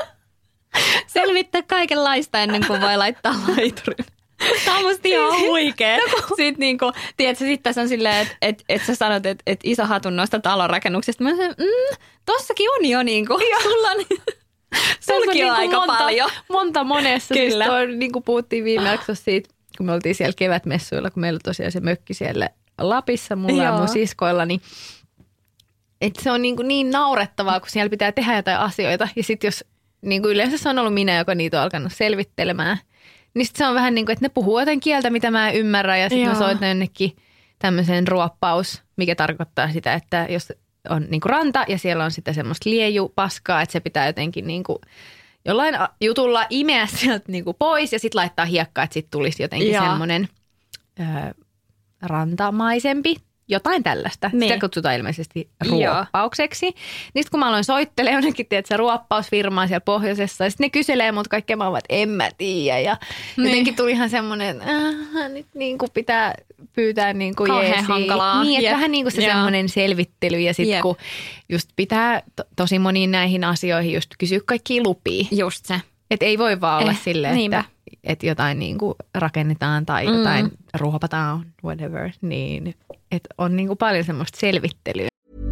Speaker 3: Selvittää kaikenlaista ennen kuin voi laittaa laiturin. Tämä on musta ihan huikea. No, sitten niinku, tiedätkö, sit tässä on silleen, että et, et sä sanot, että et iso hatun noista talonrakennuksesta. Mä sanoin, mm, tossakin on jo niinku. Sulla on, sulki on niinku aika monta, paljon.
Speaker 4: Monta monessa. Kyllä. Siis toi, niin kuin puhuttiin viime jaksossa siitä, kun me oltiin siellä kevätmessuilla, kun meillä on tosiaan se mökki siellä Lapissa mulla Joo. ja mun siskoilla, niin että se on niin, kuin niin naurettavaa, kun siellä pitää tehdä jotain asioita. Ja sitten jos niin kuin yleensä se on ollut minä, joka niitä on alkanut selvittelemään, niin sitten se on vähän niin kuin, että ne puhuu jotain kieltä, mitä mä en ymmärrä. Ja sitten mä soitan jonnekin tämmöiseen ruoppaus, mikä tarkoittaa sitä, että jos on niin kuin ranta ja siellä on sitten semmoista liejupaskaa, että se pitää jotenkin niin kuin jollain jutulla imeä sieltä niin kuin pois ja sitten laittaa hiekkaa, että sitten tulisi jotenkin Joo. semmoinen ö, rantamaisempi. Jotain tällaista. Niin. Sitä kutsutaan ilmeisesti ruoppaukseksi. Niin sitten kun mä aloin soittelemaan jonnekin, tiedätkö, ruoppausfirmaa siellä pohjoisessa, ja sitten ne kyselee mut kaikkea, mä oon, että en mä tiedä. Ja niin. jotenkin tuli ihan semmoinen, äh, nyt niin kuin pitää pyytää niin kuin
Speaker 3: kauhean hankalaa.
Speaker 4: Niin, että vähän niin kuin se Joo. semmoinen selvittely. Ja sitten kun just pitää to, tosi moniin näihin asioihin just kysyä kaikkia lupia.
Speaker 3: Just se.
Speaker 4: Että ei voi vaan olla
Speaker 3: eh,
Speaker 4: silleen,
Speaker 3: niinpä.
Speaker 4: että, että jotain niin kuin rakennetaan tai mm. jotain ruopataan, whatever, niin että on niin kuin paljon semmoista selvittelyä.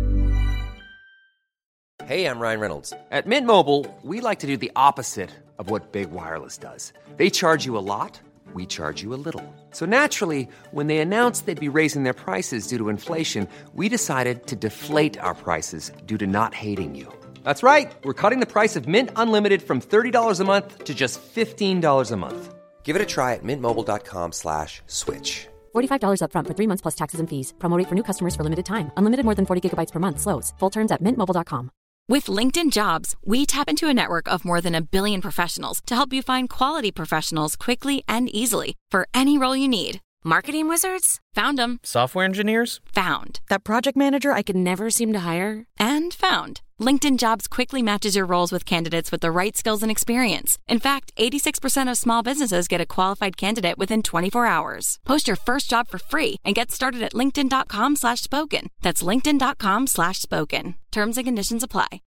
Speaker 2: Hey, I'm Ryan Reynolds. At Mint Mobile, we like to do the opposite of what Big Wireless does. They charge you a lot, we charge you a little. So naturally, when they announced they'd be raising their prices due to inflation, we decided to deflate our prices due to not hating you. That's right. We're cutting the price of Mint Unlimited from thirty dollars a month to just fifteen dollars a month. Give it a try at mintmobile.com slash switch.
Speaker 5: forty-five dollars up front for three months plus taxes and fees. Promo rate for new customers for limited time. Unlimited more than forty gigabytes per month slows. Full terms at mint mobile dot com. With LinkedIn Jobs, we tap into a network of more than a billion professionals to help you find quality professionals quickly and easily for any role you need. Marketing wizards? Found them.
Speaker 6: Software engineers?
Speaker 5: Found. That project manager I could never seem to hire? And found. LinkedIn Jobs quickly matches your roles with candidates with the right skills and experience. In fact, eighty-six percent of small businesses get a qualified candidate within twenty-four hours. Post your first job for free and get started at linkedin.com slash spoken. That's linkedin.com slash spoken. Terms and conditions apply.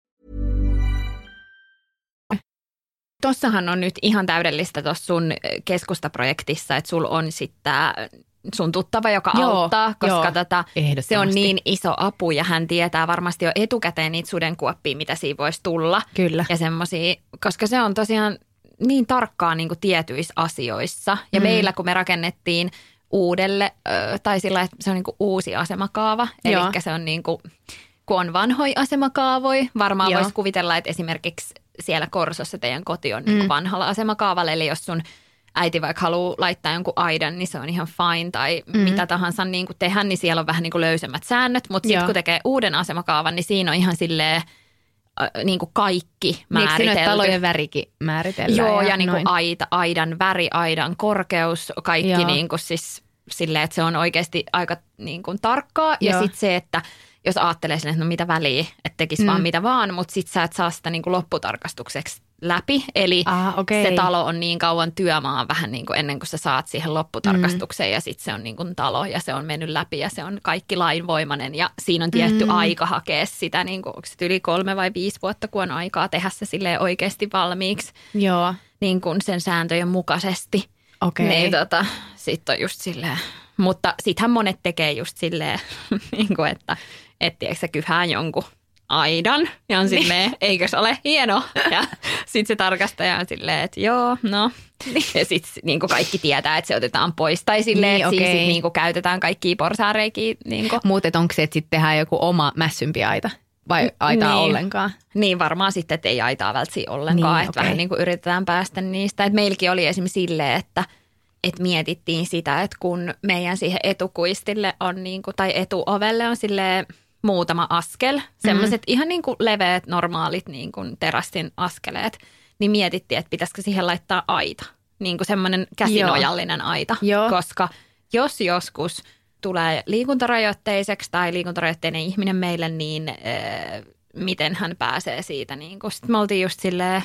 Speaker 3: Tossahan on nyt ihan täydellistä tuossa sun keskustaprojektissa, että sulla on sitten sun tuttava, joka joo, auttaa, koska joo, tota, se on niin iso apu ja hän tietää varmasti jo etukäteen niitä sudenkuoppia, mitä siinä voisi tulla. Kyllä. Ja semmosia, koska se on tosiaan niin tarkkaa niin kuin tietyissä asioissa. Ja mm. meillä, kun me rakennettiin uudelle, tai sillä, että se on niin kuin uusi asemakaava, eli se on niin kuin, kun on vanhoja asemakaavoja, varmaan voisi kuvitella, että esimerkiksi siellä Korsossa teidän koti on mm. niin kuin vanhalla asemakaavalla, eli jos sun äiti vaikka haluaa laittaa jonkun aidan, niin se on ihan fine, tai mm. mitä tahansa niin kuin tehdä, niin siellä on vähän niin kuin löysemmät säännöt, mutta sitten kun tekee uuden asemakaavan, niin siinä on ihan silleen äh, niin kuin kaikki määritelty.
Speaker 4: Eikö siinä talojen värikin määritellään?
Speaker 3: Joo, ja, ja niin kuin aita, aidan väri, aidan korkeus, kaikki niin kuin siis silleen, että se on oikeasti aika niin kuin tarkkaa, Joo. ja sitten se, että jos ajattelee sinne, että no mitä väliä, että tekisi mm. vaan mitä vaan, mutta sit sä et saa sitä niin kuin lopputarkastukseksi läpi. Eli ah, okay. se talo on niin kauan työmaa vähän niin kuin ennen kuin sä saat siihen lopputarkastukseen mm. ja sitten se on niin kuin talo ja se on mennyt läpi ja se on kaikki lainvoimainen ja siinä on tietty mm. aika hakea sitä, niin kuin, onko se yli kolme vai viisi vuotta, kun on aikaa tehdä se silleen oikeasti valmiiksi
Speaker 4: Joo.
Speaker 3: niin kuin sen sääntöjen mukaisesti.
Speaker 4: Okay.
Speaker 3: Niin tota, sit on just silleen, mutta sittenhän monet tekee just silleen, niin kuin että et tiedätkö sä kyhää jonkun aidan ja on silleen, eikö se ole hieno? Ja sitten se tarkastaja on silleen, että joo, no. Ja sitten niin kaikki tietää, että se otetaan pois. Tai silleen, niin, että okay. siinä sit, niin käytetään kaikkia porsaareikiä. Niin
Speaker 4: mutta onko se, että sitten tehdään joku oma mässympi aita? Vai aitaa
Speaker 3: niin.
Speaker 4: ollenkaan?
Speaker 3: Niin, varmaan sitten, että ei aitaa välttämättä ollenkaan. Niin, että okay. vähän niin kuin yritetään päästä niistä. Että meilläkin oli esimerkiksi silleen, että että mietittiin sitä, että kun meidän siihen etukuistille on niin kuin, tai etuovelle on silleen muutama askel, semmoiset mm-hmm. ihan niin kuin leveät, normaalit niin kuin terassin askeleet, niin mietittiin, että pitäisikö siihen laittaa aita, niin kuin semmoinen käsinojallinen Joo. aita, Joo. koska jos joskus tulee liikuntarajoitteiseksi tai liikuntarajoitteinen ihminen meille, niin äh, miten hän pääsee siitä, niin kuin sitten me oltiin just silleen,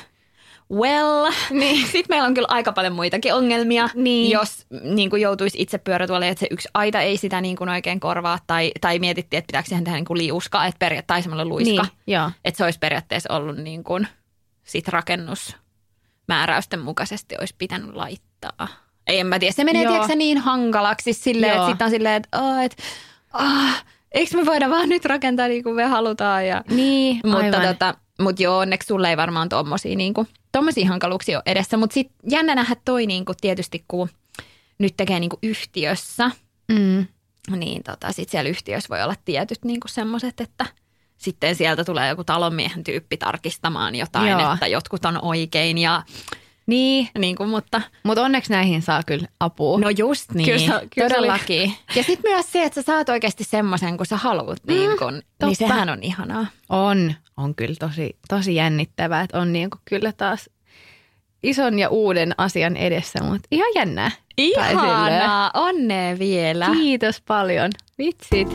Speaker 3: well, niin. Sitten meillä on kyllä aika paljon muitakin ongelmia, niin. jos niin kuin joutuisi itse pyörätuoliin, että se yksi aita ei sitä niin kuin oikein korvaa, tai, tai mietittiin, että pitääkö siihen tehdä niin kuin liuska, että peria- tai semmoinen luiska, niin, että se olisi periaatteessa ollut niin kuin sit rakennusmääräysten mukaisesti olisi pitänyt laittaa. Ei, en mä tiedä, se menee tiedätkö niin hankalaksi silleen, että sitten on silleen, että, oh, että oh, eikö me voida vaan nyt rakentaa niin kuin me halutaan. Ja,
Speaker 4: niin,
Speaker 3: mutta tota, mut joo, onneksi sulle ei varmaan tommosia niin kuin Tuommoisia hankaluuksia on edessä, mutta sitten jännä nähdä toi niinku tietysti, kun nyt tekee niinku yhtiössä, mm. niin tota, sitten siellä yhtiössä voi olla tietyt niinku semmoiset, että sitten sieltä tulee joku talonmiehen tyyppi tarkistamaan jotain, Joo. että jotkut on oikein ja niin, niin kuin, mutta...
Speaker 4: Mutta onneksi näihin saa kyllä apua.
Speaker 3: No just niin, kyllä, kyllä todellakin. Ja sitten myös se, että sä saat oikeasti semmoisen, kun sä haluat, niin, kun, mm, niin sehän on ihanaa.
Speaker 4: On, on kyllä tosi, tosi jännittävää, että on niin kuin kyllä taas ison ja uuden asian edessä, mutta ihan jännää.
Speaker 3: Ihanaa, onnea vielä.
Speaker 4: Kiitos paljon, vitsit.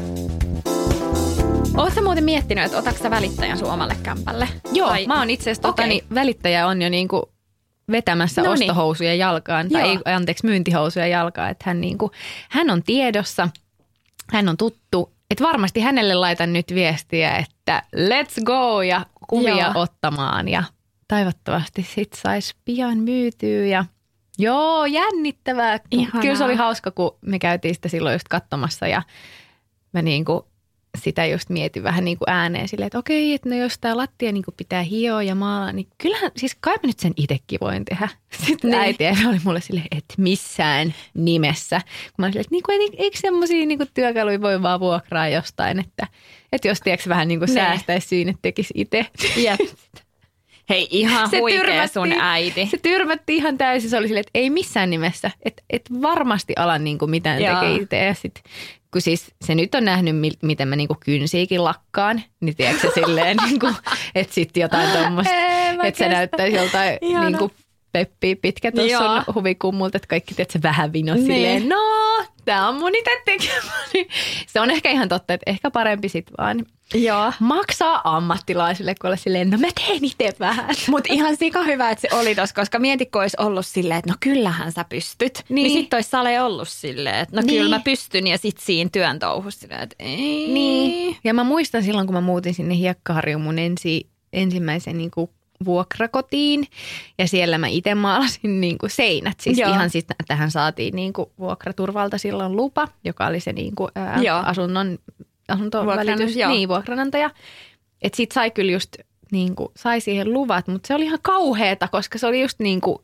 Speaker 3: Oletko muuten miettinyt, että otatko sä välittäjän sun omalle kämpälle?
Speaker 4: Joo,
Speaker 3: Vai?
Speaker 4: mä oon itse asiassa, okay. totani, välittäjä on jo niinku vetämässä Noniin. ostohousuja jalkaan, tai ei, anteeksi myyntihousuja jalkaan, että hän, niinku, hän on tiedossa, hän on tuttu, että varmasti hänelle laitan nyt viestiä, että let's go ja kuvia Joo. ottamaan ja toivottavasti sit sais pian myytyä ja joo, jännittävää. Ihanaa. Kyllä se oli hauska, kun me käytiin sitä silloin just katsomassa ja mä niinku sitä just mietin vähän niin kuin ääneen silleen, että okei, että no jos tämä lattia niin kuin pitää hioa ja maalaa, niin kyllähän, siis kai mä nyt sen itsekin voin tehdä. Sitten niin. äiti oli mulle silleen, että missään nimessä. Kun mä olin silleen, että, niin kuin, eikö semmoisia niin kuin työkaluja voi vaan vuokraa jostain, että, että jos tiedätkö vähän niin kuin säästäisi siinä, että tekisi itse.
Speaker 3: Jep. Hei, ihan
Speaker 4: se
Speaker 3: huikea sun äiti.
Speaker 4: Se tyrmätti ihan täysin. Se oli silleen, että ei missään nimessä. Että et varmasti ala niinku mitään tekee itse. Ja sit, kun siis se nyt on nähnyt, miten mä niinku kynsiikin lakkaan, niin tiedätkö silleen, niinku, että sitten jotain tuommoista, että se näyttäisi joltain niinku Peppi pitkä tuossa sun huvikummulta, että kaikki tiedät se vähän vino niin. Silleen, no, tää on mun itse tekemäni. Se on ehkä ihan totta, että ehkä parempi sit vaan Joo. maksaa ammattilaisille, kun olla silleen, no mä teen itse vähän.
Speaker 3: Mutta ihan sika hyvä, että se oli tossa, koska mietit, kun olisi ollut silleen, että no kyllähän sä pystyt. Niin, niin sit olisi Sale ollut silleen, että no niin. kyllä mä pystyn ja sit siinä työn touhussa silleen, että ei.
Speaker 4: Niin. Ja mä muistan silloin, kun mä muutin sinne Hiekkaharjuun mun ensi, ensimmäisen niin kuin vuokrakotiin ja siellä mä itse maalasin niin kuin seinät. Siis Joo. ihan siis tähän saatiin niin kuin vuokraturvalta silloin lupa, joka oli se niin kuin, ää, asunnon asuntovälitys, niin vuokranantaja. Että sit sai kyllä just niin kuin, sai siihen luvat, mutta se oli ihan kauheeta, koska se oli just niin kuin,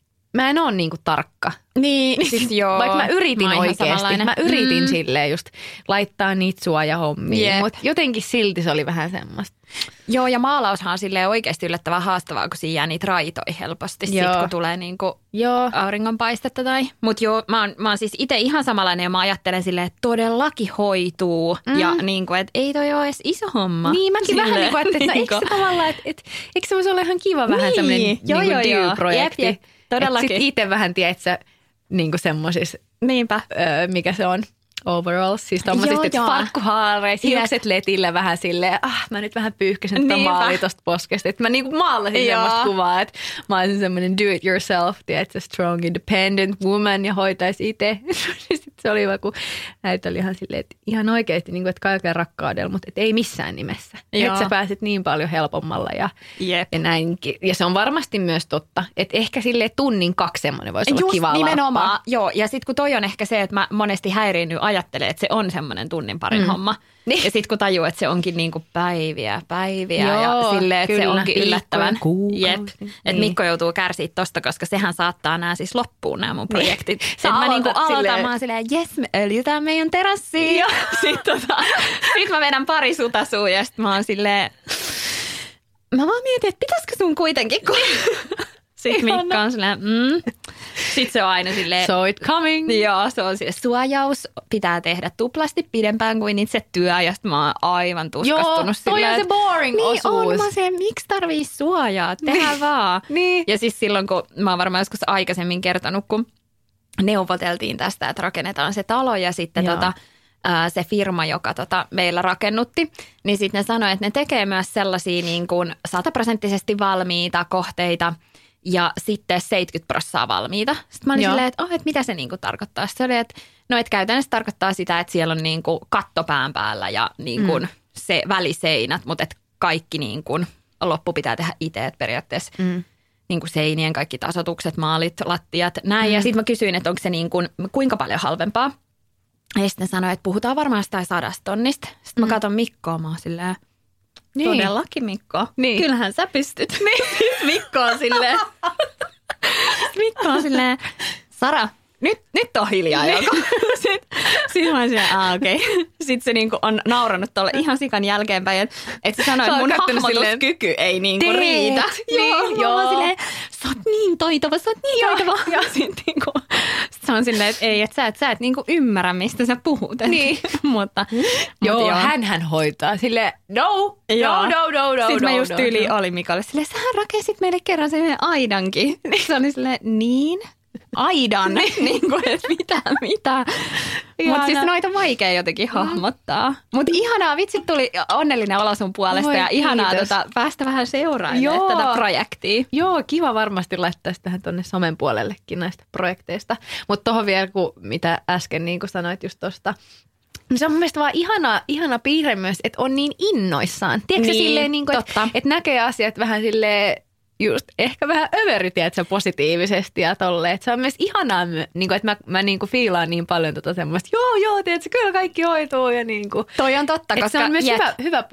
Speaker 4: mä en ole niin kuin tarkka.
Speaker 3: Niin, siis joo.
Speaker 4: Vaikka mä yritin mä oikeasti. Mä yritin mm. silleen just laittaa niitä suojahommia, yep. mutta jotenkin silti se oli vähän semmoista.
Speaker 3: Joo, ja maalaushan on silleen oikeasti yllättävän haastavaa, kun siinä jää niitä raitoja helposti, sit, kun tulee niinku joo. auringonpaistetta tai. Mutta joo, mä oon, mä oon siis itse ihan samanlainen ja mä ajattelen silleen, että todellakin hoituu mm. ja niinku, että ei toi ole edes iso homma.
Speaker 4: Niin, mäkin silleen, vähän niin kuin, että, että niinku. Eikö se tavallaan, että, että eikö se voisi olla ihan kiva niin. vähän semmoinen niin dyy-projekti. Jep, jep. Todellakin. Sitten itse vähän, tiedät sä, niinku semmosissa,
Speaker 3: niinpä,
Speaker 4: öö, mikä se on, overalls, siis tommosista, että farkkuhaareissa, hiukset letillä vähän silleen, ah, mä nyt vähän pyyhkäsen tätä maalia tosta poskesta. Että mä niinku maalasin joo. semmoista kuvaa, että mä olisin semmoinen do it yourself, tiedätkö, strong independent woman ja hoitaisi itse. Sitten se oli vaan, kun näitä oli ihan silleen, että ihan oikeasti, niin kuin, että kaiken rakkaudella, mutta et ei missään nimessä. Että sä pääset niin paljon helpommalla ja, ja näinkin. Ja se on varmasti myös totta, että ehkä silleen tunnin kaksi semmoinen voisi olla
Speaker 3: just
Speaker 4: kiva
Speaker 3: nimenomaan,
Speaker 4: lappaa.
Speaker 3: Joo, ja sitten kun toi on ehkä se, että mä monesti häiriinny ajattelee, että se on semmoinen tunnin parin mm. homma. Niin. Ja sitten kun tajuu, että se onkin niinku päiviä, päiviä joo, ja silleen, että kyllä, se onkin yllättävän. Jep. Niin. Että Mikko joutuu kärsiä tosta, koska sehän saattaa nämä siis loppuun nämä mun projektit. Niin. Sitten mä niinku aloitan, silleen... mä oon silleen, jes me öljytään meidän terassiin. Sitten tota, sit mä vedän pari sutasuun ja sitten mä oon silleen, mä vaan mietin, että pitäisikö sun kuitenkin, kun... Sitten Mikko on silleen, mm. Sitten se on aina silleen...
Speaker 4: So it coming.
Speaker 3: Joo, se on silleen, suojaus pitää tehdä tuplasti pidempään kuin itse työ. Ja sitten mä oon aivan tuskastunut
Speaker 4: joo,
Speaker 3: silleen.
Speaker 4: Joo, toi on se boring
Speaker 3: niin
Speaker 4: osuus.
Speaker 3: Niin on, mä silleen, miksi tarvii suojaa? Tehdään niin. vaan. Niin. Ja siis silloin, kun mä oon varmaan joskus aikaisemmin kertonut, kun neuvoteltiin tästä, että rakennetaan se talo ja sitten tota... se firma, joka tota meillä rakennutti, niin sitten ne sanoi, että ne tekee myös sellaisia niin kuin sataprosenttisesti valmiita kohteita ja sitten seitsemänkymmentä prosenttia valmiita. Sitten mä olin Joo. silleen, että, oh, että mitä se niin kuin tarkoittaa? Sitten se oli, että no, että käytännössä tarkoittaa sitä, että siellä on niin kuin katto pään päällä ja niin kuin mm. se väliseinät, mutta että kaikki niin kuin loppu pitää tehdä itse, että periaatteessa mm. niin kuin seinien kaikki tasoitukset, maalit, lattiat, näin. Mm. Ja sitten mä kysyin, että onko se niin kuin, kuinka paljon halvempaa. Ja sitten sanoi, että puhutaan varmaan sitä sadasta tonnista. Sitten mm. mä katson Mikkoa, mä oon silleen, niin. Todellakin Mikko. Niin. Kyllähän sä pystyt. Niin. Mikko on silleen, Mikko on silleen, Sara, nyt, nyt on hiljaa niin. Joko. Sitten, sitten mä oon silleen, aah okei. Okay. Sitten se niinku on naurannut tuolle ihan sikan jälkeenpäin, että et se sanoi, että mun hahmotuskyky silleen, ei niinku riitä. Joo, niin, joo. Mä oon silleen, sä oot niin taitava, sä oot niin joo, taitava. Ja sitten niinku, sit se on silleen, että ei, että sä et, sä et niinku ymmärrä, mistä sä puhut. Niin. mutta,
Speaker 4: joo, joo, hänhän hoitaa silleen, no, no, no, no, no.
Speaker 3: Sitten
Speaker 4: no,
Speaker 3: mä just
Speaker 4: no,
Speaker 3: tyyliin
Speaker 4: no.
Speaker 3: olin Mikalle silleen, sähän rakensit meille kerran sen aidankin. Se oli silleen, niin. Aidan, niin kuin, että mitä, mitä. Mutta siis noita on vaikea jotenkin hahmottaa. Mutta ihanaa, vitsit tuli onnellinen olo sun puolesta. Oi, ja ihanaa tota, päästä vähän seuraamaan tätä projektia.
Speaker 4: Joo, kiva varmasti laittaa tähän tuonne somen puolellekin näistä projekteista. Mutta tuohon vielä, kun mitä äsken niin kuin sanoit just tuosta, niin se on mun mielestä vaan ihana, ihana piirre myös, että on niin innoissaan. Tiedätkö niin, silleen, niin kuin, että, että näkee asiat vähän silleen, just ehkä vähän överi, tiedätkö, positiivisesti ja tolleen. Että se on myös ihanaa, niin kuin, että mä, mä niin kuin fiilaan niin paljon tota semmoista, joo, joo, tiedätkö, kyllä kaikki hoituu ja niin kuin.
Speaker 3: Toi on totta, koska
Speaker 4: se on myös
Speaker 3: jep.
Speaker 4: hyvä, hyvä puoli.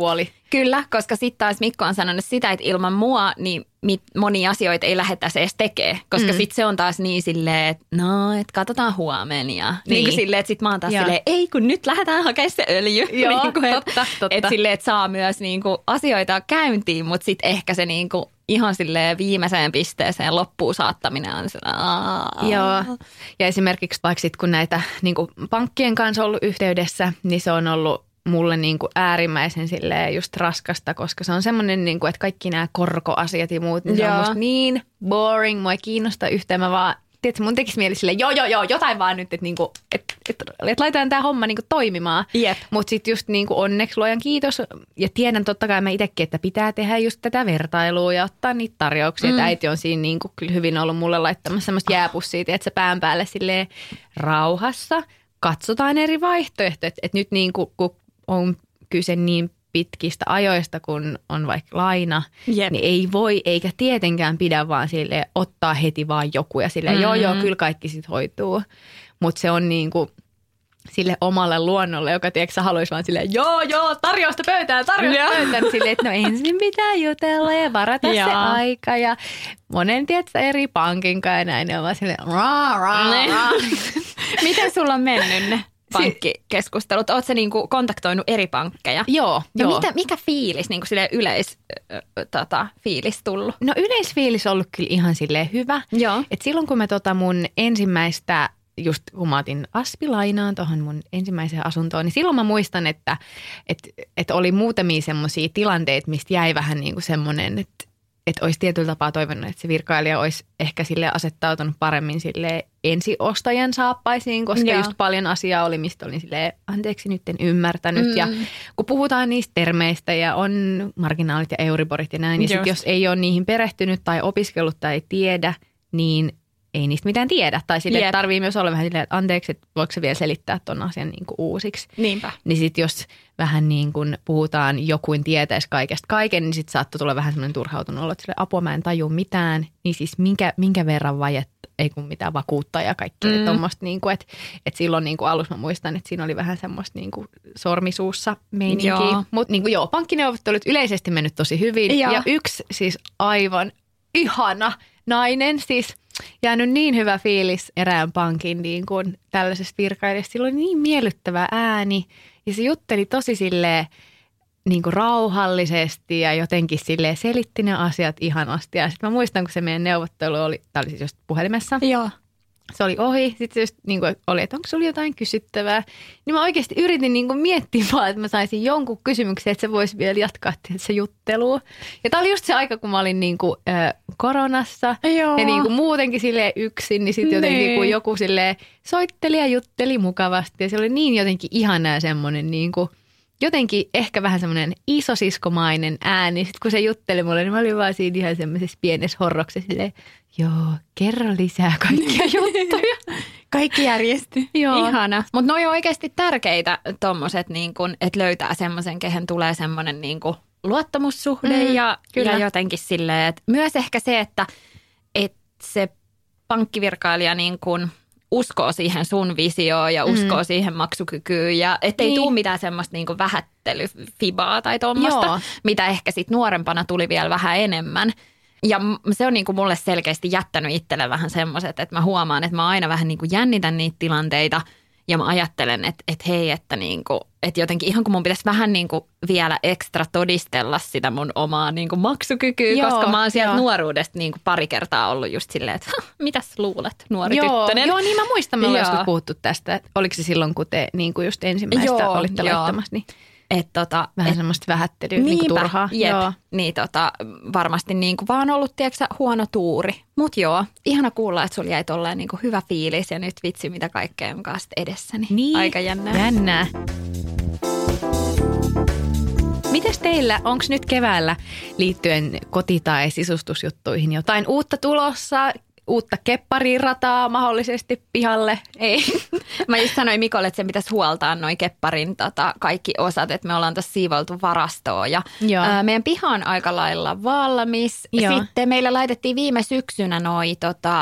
Speaker 3: Kyllä, koska sitten taas Mikko on sanonut sitä, että ilman mua niin monia asioita ei lähdettäisi edes tekemään. Koska mm. sitten se on taas niin silleen, että no, että katsotaan huomenna. Niin, niin kuin silleen, että sitten mä oon taas ja. silleen, ei kun nyt lähdetään hakemaan se öljy.
Speaker 4: Joo,
Speaker 3: niin kuin,
Speaker 4: totta,
Speaker 3: et,
Speaker 4: totta.
Speaker 3: Että silleen, että saa myös niin kuin asioita käyntiin, mutta sitten ehkä se niin kuin ihan silleen viimeiseen pisteeseen loppuun saattaminen on sellainen.
Speaker 4: Joo, ja esimerkiksi vaikka sitten kun näitä niin kuin pankkien kanssa ollut yhteydessä, niin se on ollut mulle niin kuin äärimmäisen silleen just raskasta, koska se on semmoinen, niin kuin, että kaikki nämä korkoasiat ja muut, niin se on musta niin boring, mua ei kiinnosta yhtään, mä vaan, tiedätkö, mun tekisi mieli silleen, joo, joo, joo, jotain vaan nyt, että niinku, et, et, et laitetaan tämä homma niinku toimimaan.
Speaker 3: Yep.
Speaker 4: Mutta sitten just niinku onneksi luojan kiitos, ja tiedän totta kai mä itsekin, että pitää tehdä just tätä vertailua ja ottaa niitä tarjouksia, mm. että äiti on siinä niinku kyllä hyvin ollut mulle laittamassa semmoista jääpussia, että se pään päälle silleen rauhassa, katsotaan eri vaihtoehtoja, että et nyt niinku, kun on kyse niin pitkistä ajoista, kun on vaikka laina, yep. niin ei voi eikä tietenkään pidä vaan sille ottaa heti vaan joku ja sille mm-hmm. joo joo, kyllä kaikki sit hoituu. Mutta se on niin kuin sille omalle luonnolle, joka tiedätkö haluaisi vaan silleen joo joo, tarjousta pöytään, tarjousta yeah. pöytään. Niin silleen, että no ensin pitää jutella ja varata se aika ja monen tiedätkö eri pankin kanssa ja näin. Ne on vaan silleen raa raa raa.
Speaker 3: Miten sulla on mennyt ne pankkikeskustelut? Oletko sä niinku kontaktoinut eri pankkeja?
Speaker 4: Joo.
Speaker 3: No
Speaker 4: joo.
Speaker 3: Mitä, mikä fiilis, niinku silleen yleis, äh, tota, fiilis tullut?
Speaker 4: No yleisfiilis on ollut kyllä ihan silleen hyvä.
Speaker 3: Joo.
Speaker 4: Et silloin kun mä tota mun ensimmäistä, just kun mä otin aspilainaan tuohon mun ensimmäiseen asuntoon, niin silloin mä muistan, että et, et oli muutamia semmoisia tilanteita, mistä jäi vähän niinku semmoinen, että että olisi tietyllä tapaa toivonut, että se virkailija olisi ehkä sille asettautunut paremmin sille ensiostajan saappaisiin, koska Joo. just paljon asiaa oli, mistä olin silleen, anteeksi nyt en ymmärtänyt. Mm. Ja kun puhutaan niistä termeistä ja on marginaalit ja euriborit ja näin, niin sit jos ei ole niihin perehtynyt tai opiskellut tai ei tiedä, niin ei niistä mitään tiedä. Tai sille yep. tarvii myös olla vähän silleen, että anteeksi, että voiko se vielä selittää ton asian niin kuin uusiksi.
Speaker 3: Niinpä.
Speaker 4: Niin sitten jos vähän niin kuin puhutaan jokuin tietäisi kaikesta kaiken, niin sitten saattoi tulla vähän semmoinen turhautunut olo, että sille apua mä en taju mitään. Niin siis minkä, minkä verran vajetta, ei kun mitään vakuuttaa ja kaikkea mm. tuommoista. Niin kuin, että, että silloin niin kuin alussa mä muistan, että siinä oli vähän semmoista niin kuin sormisuussa meininkiä. Mutta niin kuin joo, pankkineuvottelut yleisesti mennyt tosi hyvin. Joo. Ja yksi siis aivan ihana nainen, siis jäänyt niin hyvä fiilis erään pankin niin kuin tällaisesta virkailijasta. Sillä oli niin miellyttävä ääni ja se jutteli tosi silleen niin kuin rauhallisesti ja jotenkin silleen selitti ne asiat ihanasti. Ja sitten mä muistan, kun se meidän neuvottelu oli, tämä oli siis just puhelimessa.
Speaker 3: Joo.
Speaker 4: Se oli ohi. Sitten se just niin kuin oli, että onko sulla jotain kysyttävää. Niin mä oikeasti yritin niin kuin miettiä vaan, että mä saisin jonkun kysymyksen, että se voisi vielä jatkaa se juttelu. Ja tää oli just se aika, kun mä olin niin kuin, äh, koronassa. Joo. Ja niin kuin muutenkin silleen yksin. Niin sitten jotenkin kun joku silleen soitteli ja jutteli mukavasti. Ja se oli niin jotenkin ihanaa semmoinen niin kuin jotenkin ehkä vähän semmoinen isosiskomainen ääni. Sitten kun se jutteli mulle, niin mä olin vaan siinä ihan semmoisessa pienessä horroksessa silleen, joo, kerro lisää kaikkia juttuja.
Speaker 3: Kaikki järjestyi.
Speaker 4: Joo.
Speaker 3: Ihana. Mutta ne on oikeasti tärkeitä tommoset, niin kun, että löytää semmoisen, kehen tulee semmoinen niin kun luottamussuhde mm, ja, ja jotenkin silleen, että myös ehkä se, että, että se pankkivirkailija niin kun uskoo siihen sun visioon ja uskoo mm. siihen maksukykyyn ja ettei niin. tule mitään semmoista niinku vähättelyfibaa tai tuommoista, mitä ehkä sit nuorempana tuli vielä vähän enemmän. Ja se on niinku mulle selkeästi jättänyt itselle vähän semmoiset, että mä huomaan, että mä aina vähän niinku jännitän niitä tilanteita ja mä ajattelen, että, että hei, että, niinku, että jotenkin ihan kun mun pitäisi vähän niinku vielä ekstra todistella sitä mun omaa niinku maksukykyä, joo, koska mä oon sieltä joo. nuoruudesta niinku pari kertaa ollut just silleen, että mitäs luulet, nuori
Speaker 4: joo,
Speaker 3: tyttönen.
Speaker 4: Joo, niin mä muistan, me ollaan joskus puhuttu tästä. Oliko se silloin, kun te niinku just ensimmäistä joo, olitte joo. laittamassa, niin
Speaker 3: et tota,
Speaker 4: vähän
Speaker 3: et,
Speaker 4: semmoista vähättelyä, niin kuin turhaa.
Speaker 3: Jep, joo. Niin tota, varmasti niinku vaan ollut, tiedätkö, huono tuuri. Mut joo, ihana kuulla, että sulla jäi tolleen niinku hyvä fiilis ja nyt vitsi mitä kaikkea on kanssa edessäni.
Speaker 4: Niin,
Speaker 3: aika jännää.
Speaker 4: jännää. Mites teillä, onko nyt keväällä liittyen koti- tai sisustusjuttuihin jotain uutta tulossa? Uutta kepparirataa mahdollisesti pihalle?
Speaker 3: Ei. Mä just sanoin Mikolle, että se pitäisi huoltaa noi kepparin tota, kaikki osat, että me ollaan tässä siivoiltu varastoa. Ja, ää, meidän piha on aika lailla valmis. Joo. Sitten meillä laitettiin viime syksynä noi tota,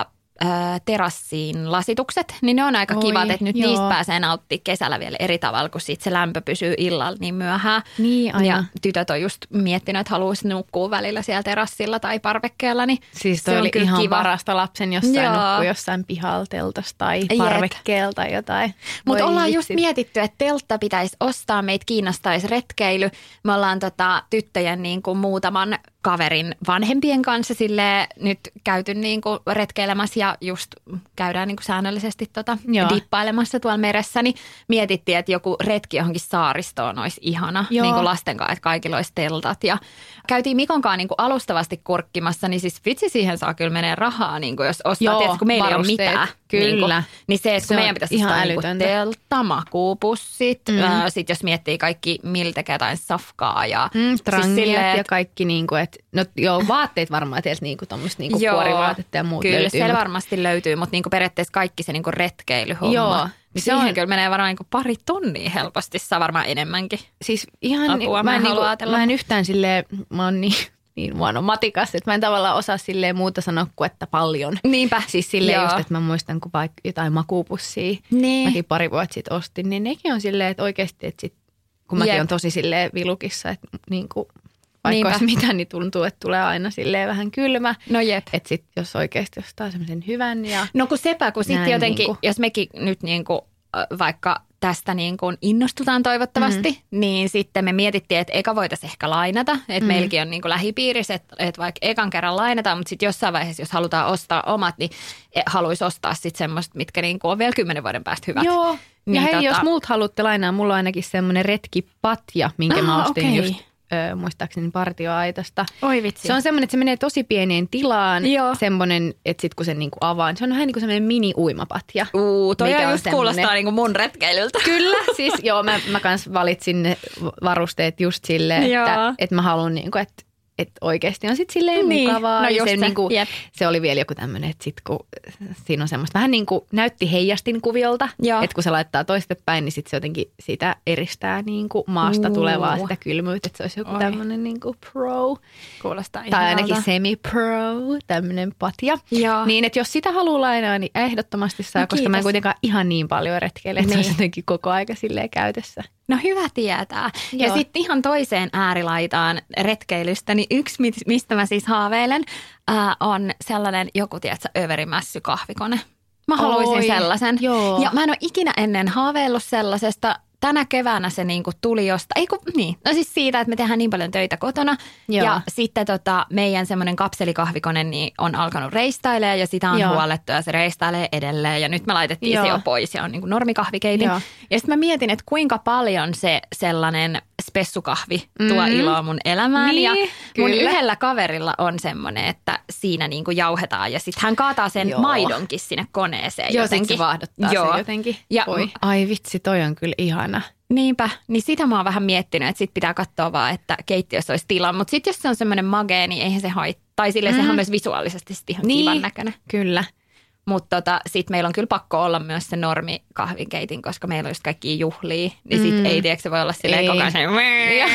Speaker 3: ö, terassiin lasitukset, niin ne on aika
Speaker 4: Oi,
Speaker 3: kivat, että nyt
Speaker 4: joo.
Speaker 3: niistä pääsee nauttimaan kesällä vielä eri tavalla, kun sit se lämpö pysyy illalla niin myöhään.
Speaker 4: Niin, aina.
Speaker 3: Ja tytöt on just miettinyt, että haluaisi nukkua välillä siellä terassilla tai parvekkeella, niin
Speaker 4: Siis toi
Speaker 3: se on
Speaker 4: oli
Speaker 3: kyllä
Speaker 4: ihan
Speaker 3: kiva.
Speaker 4: parasta lapsen jossain
Speaker 3: Joo.
Speaker 4: nukkuu jossain pihalteltas tai
Speaker 3: Jep.
Speaker 4: parvekkeella tai jotain.
Speaker 3: Mutta
Speaker 4: Voi
Speaker 3: ollaan
Speaker 4: vitsi.
Speaker 3: just mietitty, että teltta pitäisi ostaa, meitä kiinnostaisi retkeily. Me ollaan tota, tyttöjen niin kuin muutaman kaverin vanhempien kanssa silleen nyt käyty niin kuin retkeilemässä ja just käydään niin kuin säännöllisesti tota
Speaker 4: Joo.
Speaker 3: dippailemassa tuolla meressä, niin mietittiin, että joku retki johonkin saaristoon olisi ihana
Speaker 4: Joo.
Speaker 3: niin kuin lasten kanssa, että kaikilla olisi teltat. Ja käytiin Mikon kanssa niin kuin alustavasti kurkkimassa, niin siis vitsi siihen saa kyllä menee rahaa, niin kuin jos ostaa,
Speaker 4: Joo,
Speaker 3: tietysti, kun meillä
Speaker 4: varusteet,
Speaker 3: ei ole mitään.
Speaker 4: kyllä.
Speaker 3: Niin, kuin, niin se, että
Speaker 4: Se
Speaker 3: kun
Speaker 4: on
Speaker 3: meidän pitäisi
Speaker 4: ihan
Speaker 3: ostaa niin kuin
Speaker 4: älytöntä.
Speaker 3: teltta, makuupussit,
Speaker 4: Mm.
Speaker 3: mm. sitten jos miettii kaikki, miltä tekee jotain safkaa ja
Speaker 4: Mm, trangiat
Speaker 3: siis silleen,
Speaker 4: ja kaikki, niinku, että no joo, vaatteet varmaan teiltä niinku, tommoista niinku
Speaker 3: joo,
Speaker 4: kuorivaatetta ja muut
Speaker 3: kyllä
Speaker 4: löytyy.
Speaker 3: siellä
Speaker 4: mut-
Speaker 3: varmasti löytyy, mutta niinku periaatteessa kaikki se niinku retkeilyhomma,
Speaker 4: Joo,
Speaker 3: niin
Speaker 4: se
Speaker 3: siihen
Speaker 4: on-
Speaker 3: kyllä menee varmaan niinku pari tonnia helposti, saa varmaan enemmänkin.
Speaker 4: Siis ihan,
Speaker 3: Apua, mä
Speaker 4: mä,
Speaker 3: en
Speaker 4: en, niinku,
Speaker 3: halua ajatella.
Speaker 4: mä en yhtään silleen, mä oon niin, niin huono matikassa, että mä en tavallaan osaa silleen muuta sanoa kuin, että paljon.
Speaker 3: Niinpä.
Speaker 4: Siis silleen
Speaker 3: Joo.
Speaker 4: just, että mä muistan, kun vaikka jotain makuupussia
Speaker 3: Niin.
Speaker 4: mäkin pari vuotta sitten ostin, niin nekin on silleen, että oikeasti, että sit, kun mäkin
Speaker 3: Jep.
Speaker 4: on tosi silleen vilukissa, että niin kuin, vaikka
Speaker 3: Niinpä.
Speaker 4: olisi mitä, niin tuntuu, että tulee aina silleen vähän kylmä.
Speaker 3: No jep.
Speaker 4: Että sit jos oikeasti ostaa semmoisen hyvän ja
Speaker 3: No kun sepä, kun sitten
Speaker 4: Näin
Speaker 3: jotenkin,
Speaker 4: niinku.
Speaker 3: jos mekin nyt niinku, äh, vaikka tästä niin kuin innostutaan toivottavasti, mm. niin sitten me mietittiin, että eka voitaisiin ehkä lainata. Että mm. meilläkin on niin kuin lähipiirissä, että, että vaikka ekan kerran lainataan, mutta sitten jossain vaiheessa, jos halutaan ostaa omat, niin haluaisi ostaa sitten semmoista, mitkä niin kuin on vielä kymmenen vuoden päästä hyvät.
Speaker 4: Joo. Ja
Speaker 3: Niin
Speaker 4: hei,
Speaker 3: tota-
Speaker 4: jos multa haluatte lainaa, mulla on ainakin semmoinen retkipatja, minkä
Speaker 3: Ah,
Speaker 4: mä ostin
Speaker 3: okei.
Speaker 4: just ö, muistaakseni partioaitasta.
Speaker 3: Oi vitsi.
Speaker 4: Se on semmoinen, että se menee tosi pieneen tilaan.
Speaker 3: Joo.
Speaker 4: Semmoinen, että sit kun sen niinku avaa, niin se on vähän niin kuin semmoinen mini-uimapatja.
Speaker 3: Uu, toi
Speaker 4: mikä
Speaker 3: on
Speaker 4: on
Speaker 3: just
Speaker 4: semmonen-
Speaker 3: kuulostaa niin kuin mun retkeilyltä.
Speaker 4: Kyllä, siis joo, mä, mä kans valitsin ne varusteet just silleen,
Speaker 3: Joo.
Speaker 4: että, että mä haluan niinku, että että oikeasti on sitten silleen
Speaker 3: Niin,
Speaker 4: mukavaa.
Speaker 3: no
Speaker 4: ja
Speaker 3: just
Speaker 4: se,
Speaker 3: se,
Speaker 4: niinku,
Speaker 3: jep.
Speaker 4: se oli vielä joku tämmöinen, että sit kun siinä on semmoista vähän niin kuin näytti heijastinkuviolta,
Speaker 3: Joo.
Speaker 4: että kun se laittaa toistepäin, niin sitten se jotenkin sitä eristää niin kuin maasta
Speaker 3: Uu.
Speaker 4: tulevaa sitä kylmyyttä, että se olisi joku
Speaker 3: Oi.
Speaker 4: tämmöinen niin kuin pro.
Speaker 3: Kuulostaa
Speaker 4: Tai ainakin
Speaker 3: ihanalta.
Speaker 4: semi-pro, tämmöinen patja.
Speaker 3: Joo.
Speaker 4: Niin, että jos sitä haluaa lainaa, niin ehdottomasti saa,
Speaker 3: No
Speaker 4: koska mä en
Speaker 3: kiitos.
Speaker 4: kuitenkaan ihan niin paljon retkeile, että se
Speaker 3: Niin.
Speaker 4: olisi jotenkin koko aika silleen käytössä.
Speaker 3: No hyvä tietää. Ja
Speaker 4: Joo.
Speaker 3: sitten ihan toiseen äärilaitaan retkeilystä, niin yksi, mi- mistä mä siis haaveilen, ää, on sellainen joku, tiedätkö, överimässy kahvikone. Mä haluaisin
Speaker 4: Oi,
Speaker 3: sellaisen.
Speaker 4: joo.
Speaker 3: Ja mä en ole ikinä ennen haaveillut sellaisesta. Tänä keväänä se niinku tuli josta, ei kun, niin, no siis siitä, että me tehdään niin paljon töitä kotona.
Speaker 4: Joo.
Speaker 3: Ja sitten tota, meidän semmoinen kapselikahvikone niin on alkanut reistailemaan ja sitä on
Speaker 4: Joo.
Speaker 3: huolettu ja se reistailee edelleen. Ja nyt me laitettiin
Speaker 4: Joo.
Speaker 3: se jo pois ja on niinku normikahvikeitin.
Speaker 4: Joo.
Speaker 3: Ja sitten mä mietin, että kuinka paljon se sellainen spessukahvi tuo
Speaker 4: Mhm.
Speaker 3: iloa mun elämään.
Speaker 4: Niin,
Speaker 3: ja mun
Speaker 4: kyllä.
Speaker 3: yhdellä kaverilla on semmoinen, että siinä niinku jauhetaan ja sitten hän kaataa sen
Speaker 4: Joo.
Speaker 3: maidonkin sinne koneeseen
Speaker 4: Joo, sit
Speaker 3: jotenkin.
Speaker 4: se vaahdottaa
Speaker 3: Joo.
Speaker 4: se jotenkin.
Speaker 3: Ja-
Speaker 4: Oi. Ai vitsi, toi on kyllä ihana.
Speaker 3: Niinpä, niin sitä mä oon vähän miettinyt, että sit pitää katsoa vaan, että keittiössä olisi tilaa. Mutta sitten jos se on semmoinen magee, niin eihän se haittaa. Tai silleen
Speaker 4: Mm.
Speaker 3: sehän on myös visuaalisesti sit ihan
Speaker 4: Niin.
Speaker 3: kivan näköinen.
Speaker 4: Kyllä.
Speaker 3: Mutta tota, sitten meillä on kyllä pakko olla myös se normi kahvinkeitin, koska meillä on just kaikkia juhlia. Niin sit
Speaker 4: Mm.
Speaker 3: ei, tiedätkö, se voi olla silleen
Speaker 4: Ei.
Speaker 3: koko ajan silleen,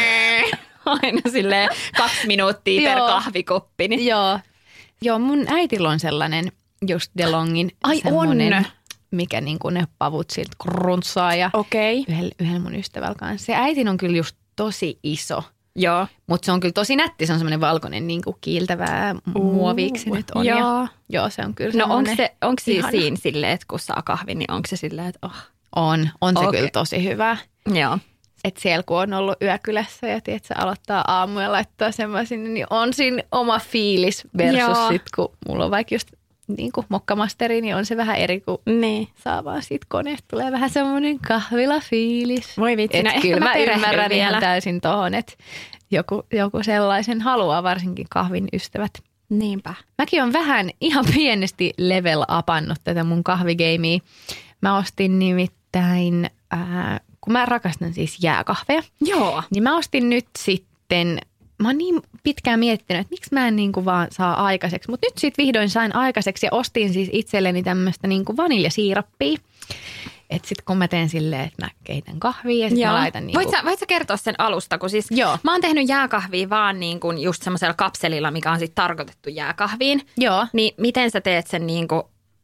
Speaker 3: aina silleen kaksi minuuttia per
Speaker 4: Joo.
Speaker 3: kahvikuppi. Niin.
Speaker 4: Joo. Joo, mun äitillä on sellainen just DeLongin
Speaker 3: Ai
Speaker 4: semmonen,
Speaker 3: on?
Speaker 4: mikä niin kuin ne pavut siltä kruntsaa ja
Speaker 3: Okei. Okay.
Speaker 4: yhdellä, yhdellä mun ystävällä kanssa. Se äitin on kyllä just tosi iso,
Speaker 3: Joo.
Speaker 4: mutta se on kyllä tosi nätti. Se on semmoinen valkoinen niin kuin kiiltävää muoviksi se nyt on. Ja,
Speaker 3: Joo.
Speaker 4: joo, se on kyllä
Speaker 3: No onko
Speaker 4: semmoinen
Speaker 3: se, onko se
Speaker 4: ihana.
Speaker 3: siinä silleen, että kun saa kahvin, niin onko se silleen, että oh.
Speaker 4: On, on se
Speaker 3: Okei.
Speaker 4: kyllä tosi hyvä.
Speaker 3: Joo.
Speaker 4: Että siellä kun on ollut yökylässä ja tiedät, se aloittaa aamu ja laittaa semmoisen, niin on siinä oma fiilis versus
Speaker 3: Joo.
Speaker 4: sitten, kun mulla on vaikka just niin kuin mokkamasteri, niin on se vähän eri, kun
Speaker 3: Niin.
Speaker 4: saa vaan siitä koneesta. Tulee vähän semmoinen kahvilafiilis.
Speaker 3: Voi vitsi,
Speaker 4: Et
Speaker 3: no ehkä
Speaker 4: kyllä
Speaker 3: mä
Speaker 4: mä
Speaker 3: perehdyn
Speaker 4: ymmärrän
Speaker 3: vielä.
Speaker 4: ihan täysin tohon, että joku, joku sellaisen haluaa, varsinkin kahvin ystävät.
Speaker 3: Niinpä.
Speaker 4: Mäkin on vähän ihan pienesti level upannut tätä mun kahvigeimiä. Mä ostin nimittäin, ää, kun mä rakastan siis jääkahveja,
Speaker 3: Joo.
Speaker 4: niin mä ostin nyt sitten, mä oon niin pitkään miettinyt, että miksi mä en niin kuin vaan saa aikaiseksi. Mutta nyt sitten vihdoin sain aikaiseksi ja ostin siis itselleni tämmöistä niin kuin vaniljasiirappia. Että sitten kun mä teen silleen, että mä keitän kahvia ja sitten mä laitan niin
Speaker 3: Voit sä, voit sä kertoa sen alusta, kun siis
Speaker 4: Joo.
Speaker 3: mä oon tehnyt jääkahvia vaan niin kuin just semmoisella kapselilla, mikä on sitten tarkoitettu jääkahviin.
Speaker 4: Joo.
Speaker 3: Niin miten sä teet sen niin kuin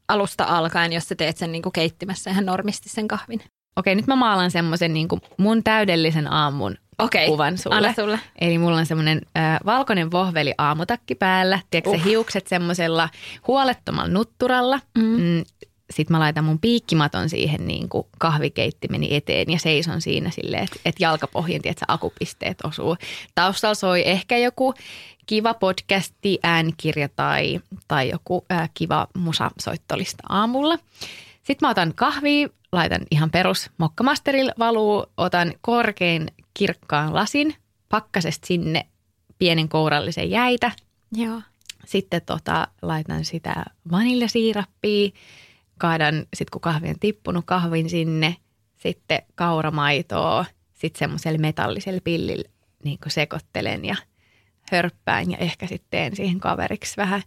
Speaker 3: alusta alkaen, jos sä teet sen niin kuin keittimässä ihan normisti sen kahvin?
Speaker 4: Okei, nyt mä maalan semmoisen niin kuin mun täydellisen aamun
Speaker 3: Okei,
Speaker 4: kuvan sulle.
Speaker 3: anna sulle.
Speaker 4: Eli mulla on semmoinen äh, valkoinen vohveli aamutakki päällä. Tiedätkö uh. se hiukset semmoisella huolettomalla nutturalla. Mm. Mm, Sitten mä laitan mun piikkimaton siihen niin kuin kahvikeittimeni eteen ja seison siinä silleen, että et jalkapohjien, tiedätkö, akupisteet osuu. Taustalla soi ehkä joku kiva podcasti, äänikirja tai, tai joku äh, kiva musasoittolista aamulla. Sitten mä otan kahvia, laitan ihan perus mokkamasterilla valuu, otan korkein kirkkaan lasin, pakkasesta sinne pienen kourallisen jäitä.
Speaker 3: Joo.
Speaker 4: Sitten tota, laitan sitä vaniljasiirappia, kaadan sitten kun kahvi on tippunut kahvin sinne, sitten kauramaitoa, sitten semmoisella metallisella pillillä niin kuin sekoittelen ja hörppään ja ehkä sitten teen siihen kaveriksi vähän